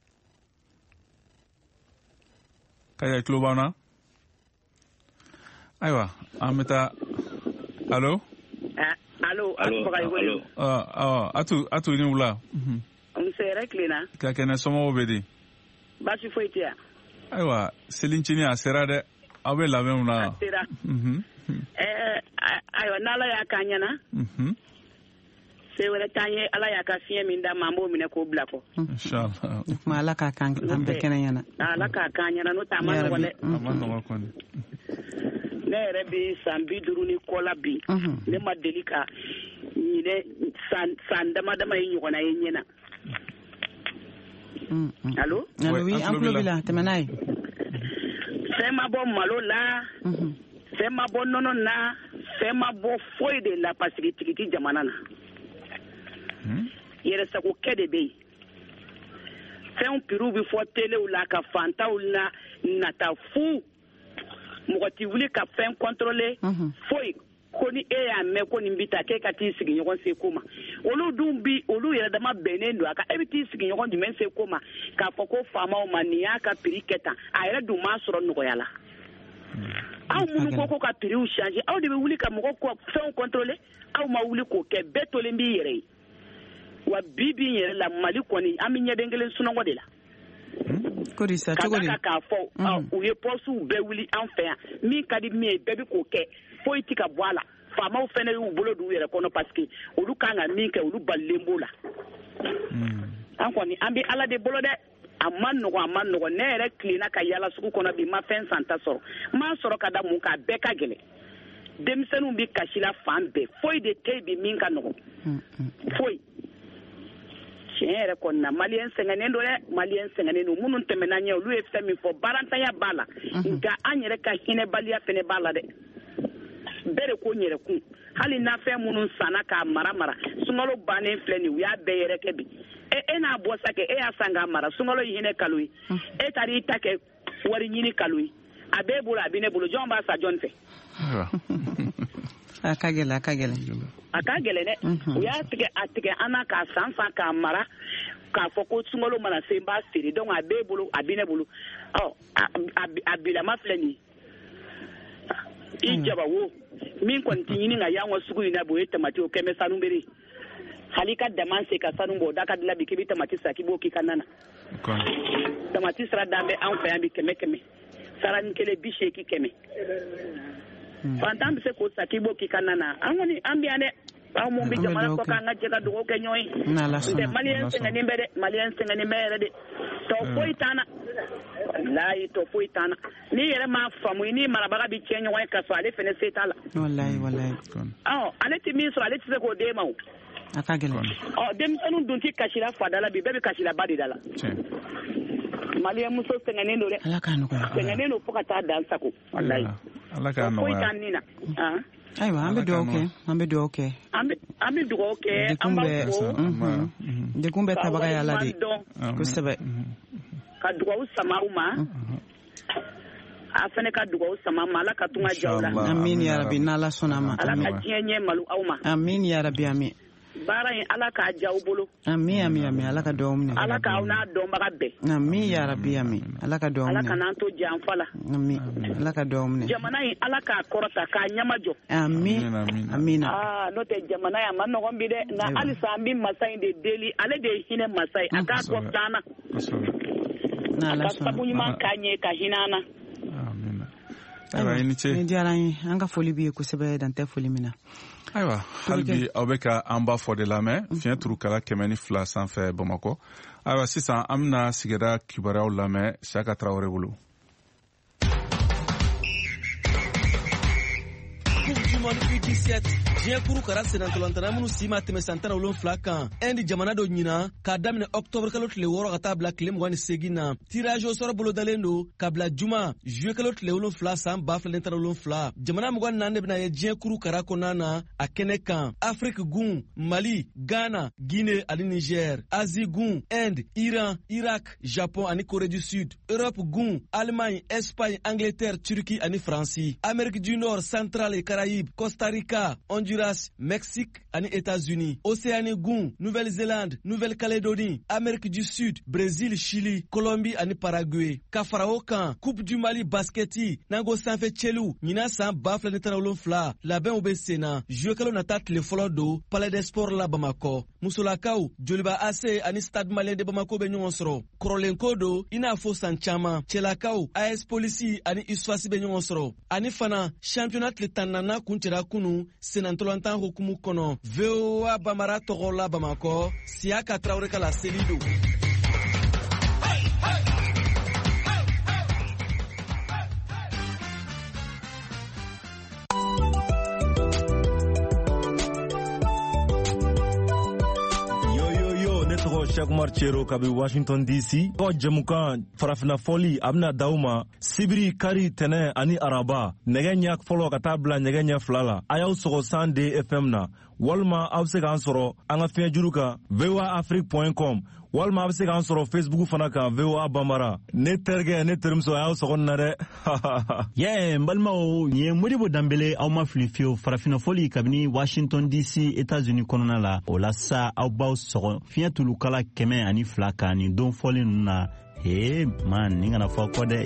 Kaja tulo b'an na ayiwa an bɛ taa alo alo alo alo atu atu ni wula muso yɛrɛ tilenna ka kɛnɛ somɔgɔw bɛ di baasi foyi tɛ yan ayiwa selincini a sera dɛ aw bɛ labɛnw na a sera ayiwa n'ala y'a k'an ɲɛna se wɛrɛ t'an ye ala y'a ka fiɲɛ min d'a ma an b'o minɛ k'o bila kɔ inshallah kuma ala k'a k'an bɛɛ kɛnɛ ɲɛna ala k'a k'an ɲɛna n'o tɛ a ma nɔgɔn dɛ a ma nɔgɔn kɔni ne yɛrɛ bɛ san bi duuru ni kɔ la bi ne ma deli ka ɲinɛ san dama dama ye ɲɔgɔnna ye ɲɛna allo oui an tulo b'i la tɛmɛ n'a ye fɛn ma bɔ malo la fɛn ma bɔ nɔnɔ na fɛn ma bɔ foyi de la parce que tigi tɛ jamana na yɛrɛsagokɛ de bɛ yen fɛnw piriw bɛ fɔ telew la ka fantaw na nata fu mɔgɔ tɛ wuli ka fɛn contrôler foyi ko ni e y'a mɛn ko nin bɛ taa k'e ka t'i sigiɲɔgɔn se ko ma olu dun bi olu yɛrɛ dama bɛnnen don a kan e bɛ t'i sigiɲɔgɔn jumɛn se ko ma k'a fɔ ko faamaw ma nin y'a ka prix kɛ tan a yɛrɛ dun m'a sɔrɔ nɔgɔya la aw minnu ko ko ka prix changer aw de bɛ wuli ka mɔgɔ fɛnw contrôler aw ma wuli k'o kɛ bɛɛ tolen b'i yɛrɛ ye wa bi bi yɛrɛ la Mali kɔni an bɛ ɲɛden kelen sunɔgɔ de la Kodisa chogodi ka fo u ye poste u be wuli an fɛ yan min ka di min ye bɛɛ bi ko kɛ foyi ti ka bɔ a la faamaw fɛnɛ y'u bolo d'u yɛrɛ kɔnɔ parce que olu kan ka min kɛ olu balilen b'o la an kɔni an bi Ala de bolo dɛ a ma nɔgɔ a ma nɔgɔ ne yɛrɛ tilenna ka yala sugu kɔnɔ bi ma fɛn san ta sɔrɔ ma sɔrɔ ka da mun ka bɛɛ ka gɛlɛn denmisɛnninw bi kasi la fan bɛɛ foyi de tɛ bi min ka nɔgɔ foyi tiɲɛ yɛrɛ kɔni na maliyɛn sɛgɛnnen don dɛ maliyɛn sɛgɛnnen don minnu tɛmɛna ɲɛ olu ye fɛn min fɔ barantanya b'a la nka an yɛrɛ ka hinɛbaliya fɛnɛ b'a la dɛ bɛɛ de ko ɲɛrɛkun hali nafɛn minnu sanna k'a mara mara sunkalo bannen filɛ nin u y'a bɛɛ yɛrɛ kɛ bi e e n'a bɔ sa kɛ e y'a san k'a mara sunkalo ye hinɛ kalo ye e taara i ta kɛ wari ɲini kalo ye a b'e bolo a bɛ ne bolo jɔn b'a sa jɔn fɛ a ka gɛlɛn a ka gɛlɛn a ka gɛlɛn dɛ u y'a tigɛ a tigɛ an na k'a san san k'a mara k'a fɔ ko sunkalo mana se n b'a feere donc a b'e bolo a bɛ ne bolo ɔ a bilama filɛ nin ye i jaba wo min kɔni ti ɲini ka y'an ka sugu in na bo ye tamati o kɛmɛ sanu bere hali ka dama se ka sanu bɔ da ka dilan bi k'i bɛ tamati sa k'i b'o k'i ka nana tamati sira dan bɛ an fɛ yan bi kɛmɛ kɛmɛ sara ni kelen bi seegin kɛmɛ fantan bɛ se k'o sa k'i b'o k'i ka nana an kɔni an bɛ yan dɛ aw mun bɛ jamana kɔ k'an ka jɛ ka dugawu kɛ ɲɔgɔn ye ntɛ maliyɛn sɛgɛnnen bɛ dɛ maliyɛn sɛgɛnnen bɛ yɛrɛ de tɔ foyi t'an na walayi tɔ foyi t'an na n'i yɛrɛ m'a faamu ni marabaga bi tiɲɛ ɲɔgɔn ye ka sɔrɔ ale fɛnɛ se t'a la walayi walayi ɔ ale ti min sɔrɔ ale ti se k'o d'e ma o a ka gɛlɛn ɔ denmisɛnninw dun ti kasila fada la bi bɛɛ bi kasila ba de da la maliyɛn muso sɛgɛnnen don dɛ ala k'a nɔgɔya sɛgɛnnen don fo ka taa dan sago walayi ala k'a nɔgɔya foyi t'an ni na ayiwa an bɛ dugawu kɛ an bɛ dugawu kɛ an bɛ dugawu kɛ an b'a fɔ dekun bɛ tabaga ye ala de kosɛbɛ ka dugawu sama u ma a fɛnɛ ka dugawu sama ma ala ka tunga jaw la amin ya rabi n'ala sɔnna ma ala ka diɲɛ ɲɛ malo aw ma amin ya rabi amin baara in ala k'a ja u bolo amin amin amin ala ka dugawu minɛ ala k'aw n'a dɔnbaga bɛɛ amin ya rabi amin ala ka dugawu minɛ ala ka n'an to janfa la amin ala ka dugawu minɛ jamana in ala k'a kɔrɔta k'a ɲɛmajɔ amin amin aa n'o tɛ jamana in a ma nɔgɔn bi dɛ nka halisa an bɛ masa in de deli ale de ye hinɛ masa ye a k'a kɔ s'an na a ka sabu ɲuman k'a ɲɛ ka hinɛ an na ayiwa i ni ce ni diyara an ye an ka foli b'i ye kosɛbɛ dan tɛ foli min na ayiwa hali bi aw bɛ ka an b'a fɔ de lamɛn fiɲɛ turukala kɛmɛ ni fila sanfɛ bamakɔ ayiwa sisan an bɛna sigida kibaruyaw lamɛn siyaka tarawele bolo diɲɛ kuru kara senatɔlantana minnu si ma tɛmɛ san tan ni wolonfila kan inde jamana dɔ ɲina k'a daminɛ ɔktɔburu kalo tile wɔɔrɔ ka taa bila tile mugan ni segin na tirage au sort bolodalen don ka bila juma juye kalo tile wolonfila san ba fila ni tan ni wolonfila jamana mugan ni naani de bɛna ye diɲɛ kuru kara kɔnɔna na a kɛnɛ kan afiriki gun mali ghana guinée ani niger asie gun inde iran irak japon ani corée du sud europe gun allemagne espagne angleterre turquie ani faransi amérique du nord centrale et caraïbes costa rica honduras mexique ani états-unis océanie gun nouvelle-zélande nouvelle-calédonie amérique du sud brésil chili colombie ani paraguay ka fara o kan coupe du mali basketi nango sanfɛ cɛliw ɲina san ba fila ni tan ni wolonfila labɛnw bɛ sen na juye kalo nata tile fɔlɔ don palais des sports la bamakɔ musolakaw joliba ase ani stade malien de bamako bɛ ɲɔgɔn sɔrɔ kɔrɔlenko don i n'a fɔ san caman cɛlakaw as polisi ani usfasi bɛ ɲɔgɔn sɔrɔ ani fana championnat tile tan nana kuncɛra kunu senatɔlantan hukumu kɔnɔ V O A bamara tɔgɔ la bamakɔ siyaka tarawele ka la seli don Cheikh Umar Chero kabi Washington D C ko jamukan farafina foli amna dauma sibiri kari tene ani araba negenya folo ka tabla negenya flala ayaw sogo sande F M na walma abse kan soro anga fiya juruka v o a afrique point com walma abse kan soro Facebook fana kan V O A Bambara ne terge ne termso ayaw sogo na de yeah mbalma o nye modibo dambele aw ma flifio farafina foli kabini Washington D C États-Unis konona la o la sa aw baw sogo fiya tulu kala kɛmɛ ani fila kan ni don fɔli ninnu na he man ni kana fɔ kɔ dɛ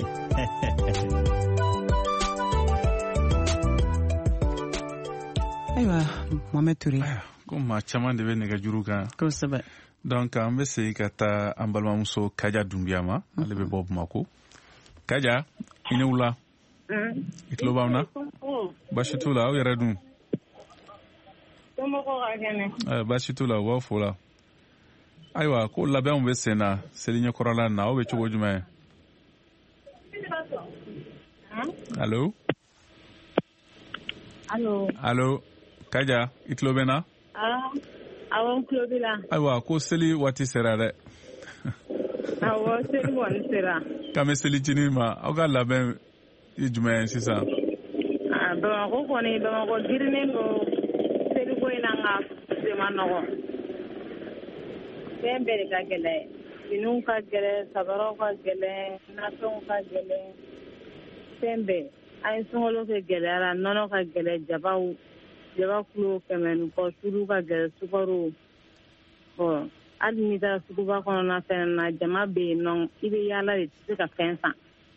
ayiwa Mohamed Touré ko maa caman de bɛ nɛgɛjuru kan kosɛbɛ donc an bɛ segin ka taa an balimamuso Kaja Dunbiya ma ale bɛ bɔ Bamako. Kaja i ni wula. I tulo b'an na? Baasi t'u la aw yɛrɛ dun? Somɔgɔw ka kɛnɛ. Baasi t'u la u b'aw fo la. Ayiwa ko labɛnw bɛ sen na seli ɲɛkɔrɔla na aw bɛ cogo jumɛn? Allo? Allo? Allo? Kaja i tulo bɛ na? Ah, awɔ n tulo b'i la. Ayiwa ko seli waati sera dɛ. Awɔ seli kɔni sera. K'an bɛ selicinin ma aw ka labɛn ye jumɛn ye sisan? Ah, Bamakɔ kɔni Bamakɔ girinnen don seliko in na nka se ma nɔgɔn. Fɛn bɛɛ de ka gɛlɛn. Finiw ka gɛlɛn, sabaraw ka gɛlɛn, nafɛnw ka gɛlɛn. Fɛn bɛɛ. An ye sunkalo kɛ gɛlɛya la, nɔnɔ ka gɛlɛn, jabaw, jaba kilo kɛmɛ ni kɔ, tulu ka gɛlɛn, sukaro. Ɔ hali n'i taara suguba kɔnɔna fɛn na jama bɛ yen nɔ i bɛ yaala de tɛ se ka fɛn san.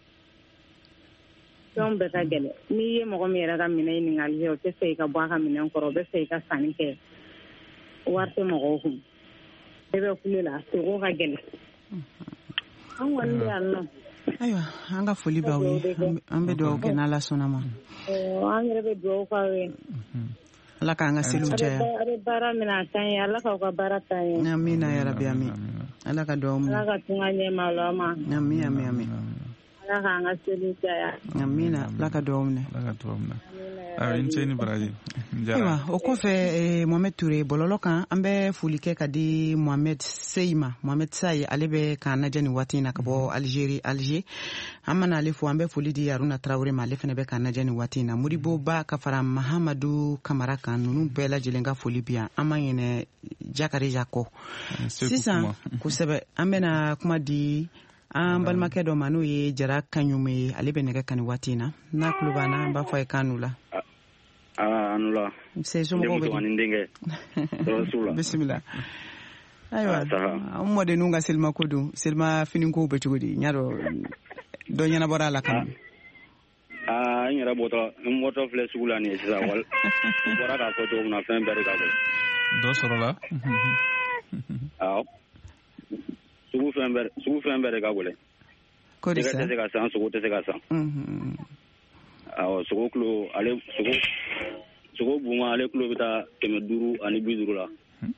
Fɛnw bɛɛ ka gɛlɛn. N'i ye mɔgɔ min yɛrɛ ka minɛn ɲininkali kɛ o tɛ fɛ i ka bɔ a ka minɛn kɔrɔ, o bɛ fɛ i ka sanni kɛ. Wari tɛ mɔgɔw kun. E bɛ kule la, sogo ka gɛlɛn. An kɔni bɛ yan nɔ. Ayiwa an ka foli b'aw ye an bɛ dugawu kɛ n'Ala sɔnna ma. An yɛrɛ bɛ dugawu k'aw ye. Ala k'an ka seliw caya. A bɛ baara min a kan ye Ala k'aw ka baara kan ye. Amina yarabi amin. Ala ka dugawu minɛ. Ala ka tunga ɲɛma la ma. Amin amin amin. Ala k'an ka seliw caya. Amina Ala ka dugawu minɛ. Ala ka dugawu minɛ. Ayi n cɛ ni baraji. Ayiwa o kɔfɛ Mohamed Ture bɔlɔlɔ kan an bɛ foli kɛ ka di Mohamed Sey ma. Mohamed Sey ale bɛ k'an lajɛ nin waati in na ka bɔ Algérie Alger. An mana ale fo an bɛ foli di Aruna Traoré ma ale fana bɛ k'an lajɛ nin waati in na. Modibo Ba ka fara Mahamadu Kamara kan ninnu bɛɛ lajɛlen ka foli bi yan. An ma ɲinɛ Jakare Jako. Sisan kosɛbɛ an bɛna kuma di an balimakɛ dɔ ma n'o ye Jara Kaɲume ye ale bɛ nɛgɛ kan nin waati in na. N'a tulo b'an na an b'a fɔ a ye kan n'u la. Ah, anu la. C'est somɔgɔw bɛ di. Bisimila. Ayiwa an mɔdenninw ka selimako dun selima finiko bɛ cogo di? N y'a dɔn dɔ ɲɛnabɔra a la kan. Ah, n yɛrɛ bɔtɔ n bɔtɔ filɛ sugu la nin ye sisan wali n bɔra k'a fɔ cogo min na fɛn bɛɛ de ka gɛlɛn. Dɔ sɔrɔla. Awɔ. Sugu fɛn bɛɛ sugu fɛn bɛɛ de ka gɛlɛn. Ko de sa. Jɛgɛ tɛ se ka san, sogo tɛ se ka san. Awɔ, sogo kilo ale sogo sogo buma ale kilo bɛ taa kɛmɛ duuru ani bi duuru la.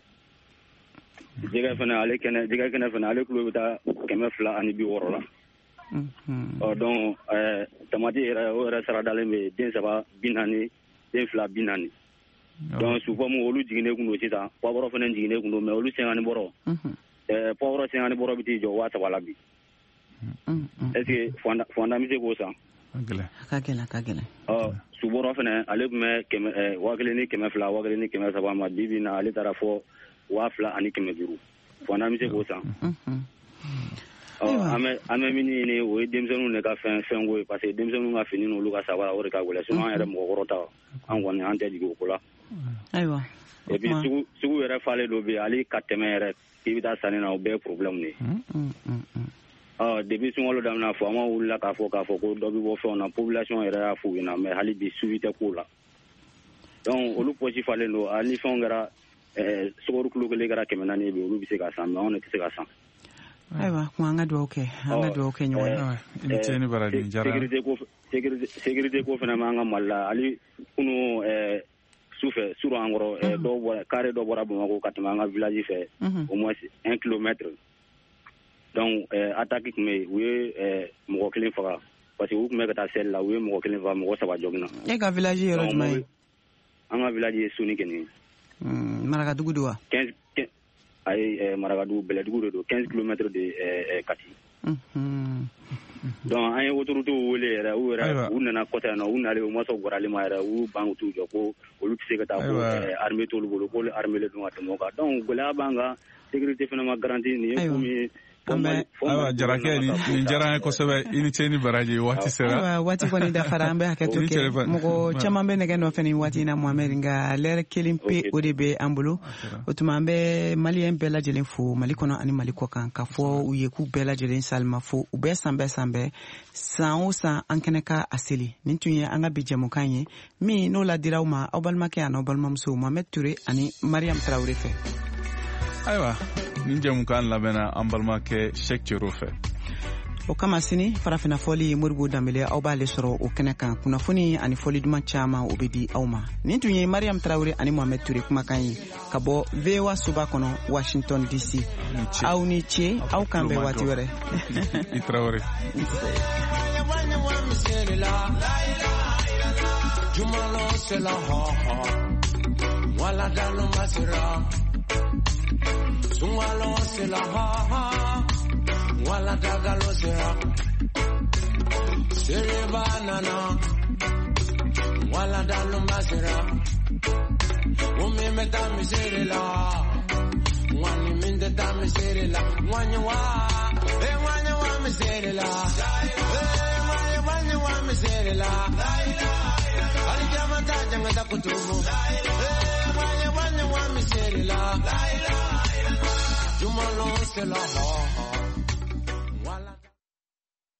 Jɛgɛ fana ale kɛnɛ jɛgɛ kɛnɛ fana ale kilo bɛ taa kɛmɛ fila ani bi wɔɔrɔ la. Ɔ donc ɛɛ tamati yɛrɛ o yɛrɛ sara dalen bɛ den saba bi naani den fila bi naani. Donc souvent olu jiginnen kun don sisan poivre fana jiginnen kun don mais olu sɛgɛnni bɔrɔ. Ɛɛ poivre sɛgɛnni bɔrɔ bɛ t'i jɔ waa saba la bi. Est ce que fanda fanda bɛ se k'o san? Ka gɛlɛn ka gɛlɛn. Ɔ subɔrɔ fana ale tun bɛ kɛmɛ ɛɛ waa kelen ni kɛmɛ fila waa kelen ni kɛmɛ saba ma bi bi in na ale taara fɔ waa fila ani kɛmɛ duuru fanda bɛ se k'o san. Ɔ an bɛ an bɛ min ɲini o ye denmisɛnninw de ka fɛn fɛnko ye parce que denmisɛnninw ka fini n'olu ka sabara o de ka gɛlɛn sinon an yɛrɛ mɔgɔkɔrɔ ta an kɔni an tɛ jigin o ko la. Ayiwa. Et puis sugu sugu yɛrɛ falen dɔ bɛ yen ale ka tɛmɛ yɛrɛ k'i bɛ taa sanni na o bɛɛ ye problème de ye. Ɔ depuis sunkalo daminɛ faamaw wulila k'a fɔ k'a fɔ ko dɔ bɛ bɔ fɛnw na population yɛrɛ y'a f'u ɲɛna mais hali bi suivi tɛ k'o la. Donc olu poche falen don hali ni fɛnw kɛra ɛɛ sukaro kilo kelen kɛra kɛmɛ naani bi olu bɛ se ka san mais anw de tɛ se ka san. Ayiwa kuma an ka dugawu kɛ an ka dugawu kɛ ɲɔgɔn ye. Sécurité ko sécurité sécurité ko fana b'an ka Mali la hali kunu ɛɛ sufɛ suru an kɔrɔ ɛɛ dɔw bɔra carré dɔ bɔra Bamakɔ ka tɛmɛ an ka village fɛ au moins un kilomètre. Donc euh, attaque tun bɛ yen u ye euh, mɔgɔ kelen faga parce que u tun bɛ ka taa seli la u ye mɔgɔ kelen faga mɔgɔ saba joginna. E ka village yɔrɔ jumɛn ye? An ka village ye Sonikɛnɛ. Marakadugu don wa? quinze ayi euh, Marakadugu Bɛlɛdugu de don quinze kilomètres de euh, Kati. Donc an ye autorité wele yɛrɛ u yɛrɛ u nana kɔta yan nɔ u nalen u ma sɔn bɔrali ma yɛrɛ u ban u t'u jɔ ko olu tɛ se ka taa ko armée t'olu bolo ko armée le don ka tɛmɛ o kan donc gɛlɛya b'an kan sécurité fana ma garanti nin ye komi ye. Ayiwa Jarakɛ nin diyara an ye kosɛbɛ i ni ce ni baraji waati sera. Ayiwa waati kɔni dafara an bɛ hakɛto kɛ mɔgɔ caman bɛ nɛgɛ nɔfɛ nin waati in na Mohamed nka lɛrɛ kelen pe o de bɛ an bolo o tuma an bɛ maliyɛn bɛɛ lajɛlen fo Mali kɔnɔ ani Mali kɔ kan ka fɔ u ye k'u bɛɛ lajɛlen salima fo u bɛɛ san bɛɛ san bɛɛ san o san an kɛnɛ ka a seli nin tun ye an ka bi jɛmukan ye min n'o ladira aw ma aw balimakɛ ani aw balimamuso Mohamed Ture ani Mariam Traoré fɛ. Ayiwa nin jamukan labɛnna an balimakɛ Sheikh Cero fɛ. O kama sini farafina fɔli Moribo Dambele aw b'ale sɔrɔ o kɛnɛ kan kunnafoni ani fɔli duman caman o bɛ di aw ma. Nin tun ye Mariam Traoré ani Mohamed Touré kumakan ye ka bɔ V O A soba kɔnɔ Washington D C. Aw ni ce aw kan bɛn waati wɛrɛ. I Traoré. Wala dalu masira Sungalo sila ha ha Wala dagalo sira Siri banana Wala dalu masira Umi meta misiri la Wani minde ta misiri la Wani wa Eh wani wa misiri la Eh wani wani wa misiri la Ali jama ta janga ta kutubu Wanya wanya wa misiri la Jumalo se la ha ha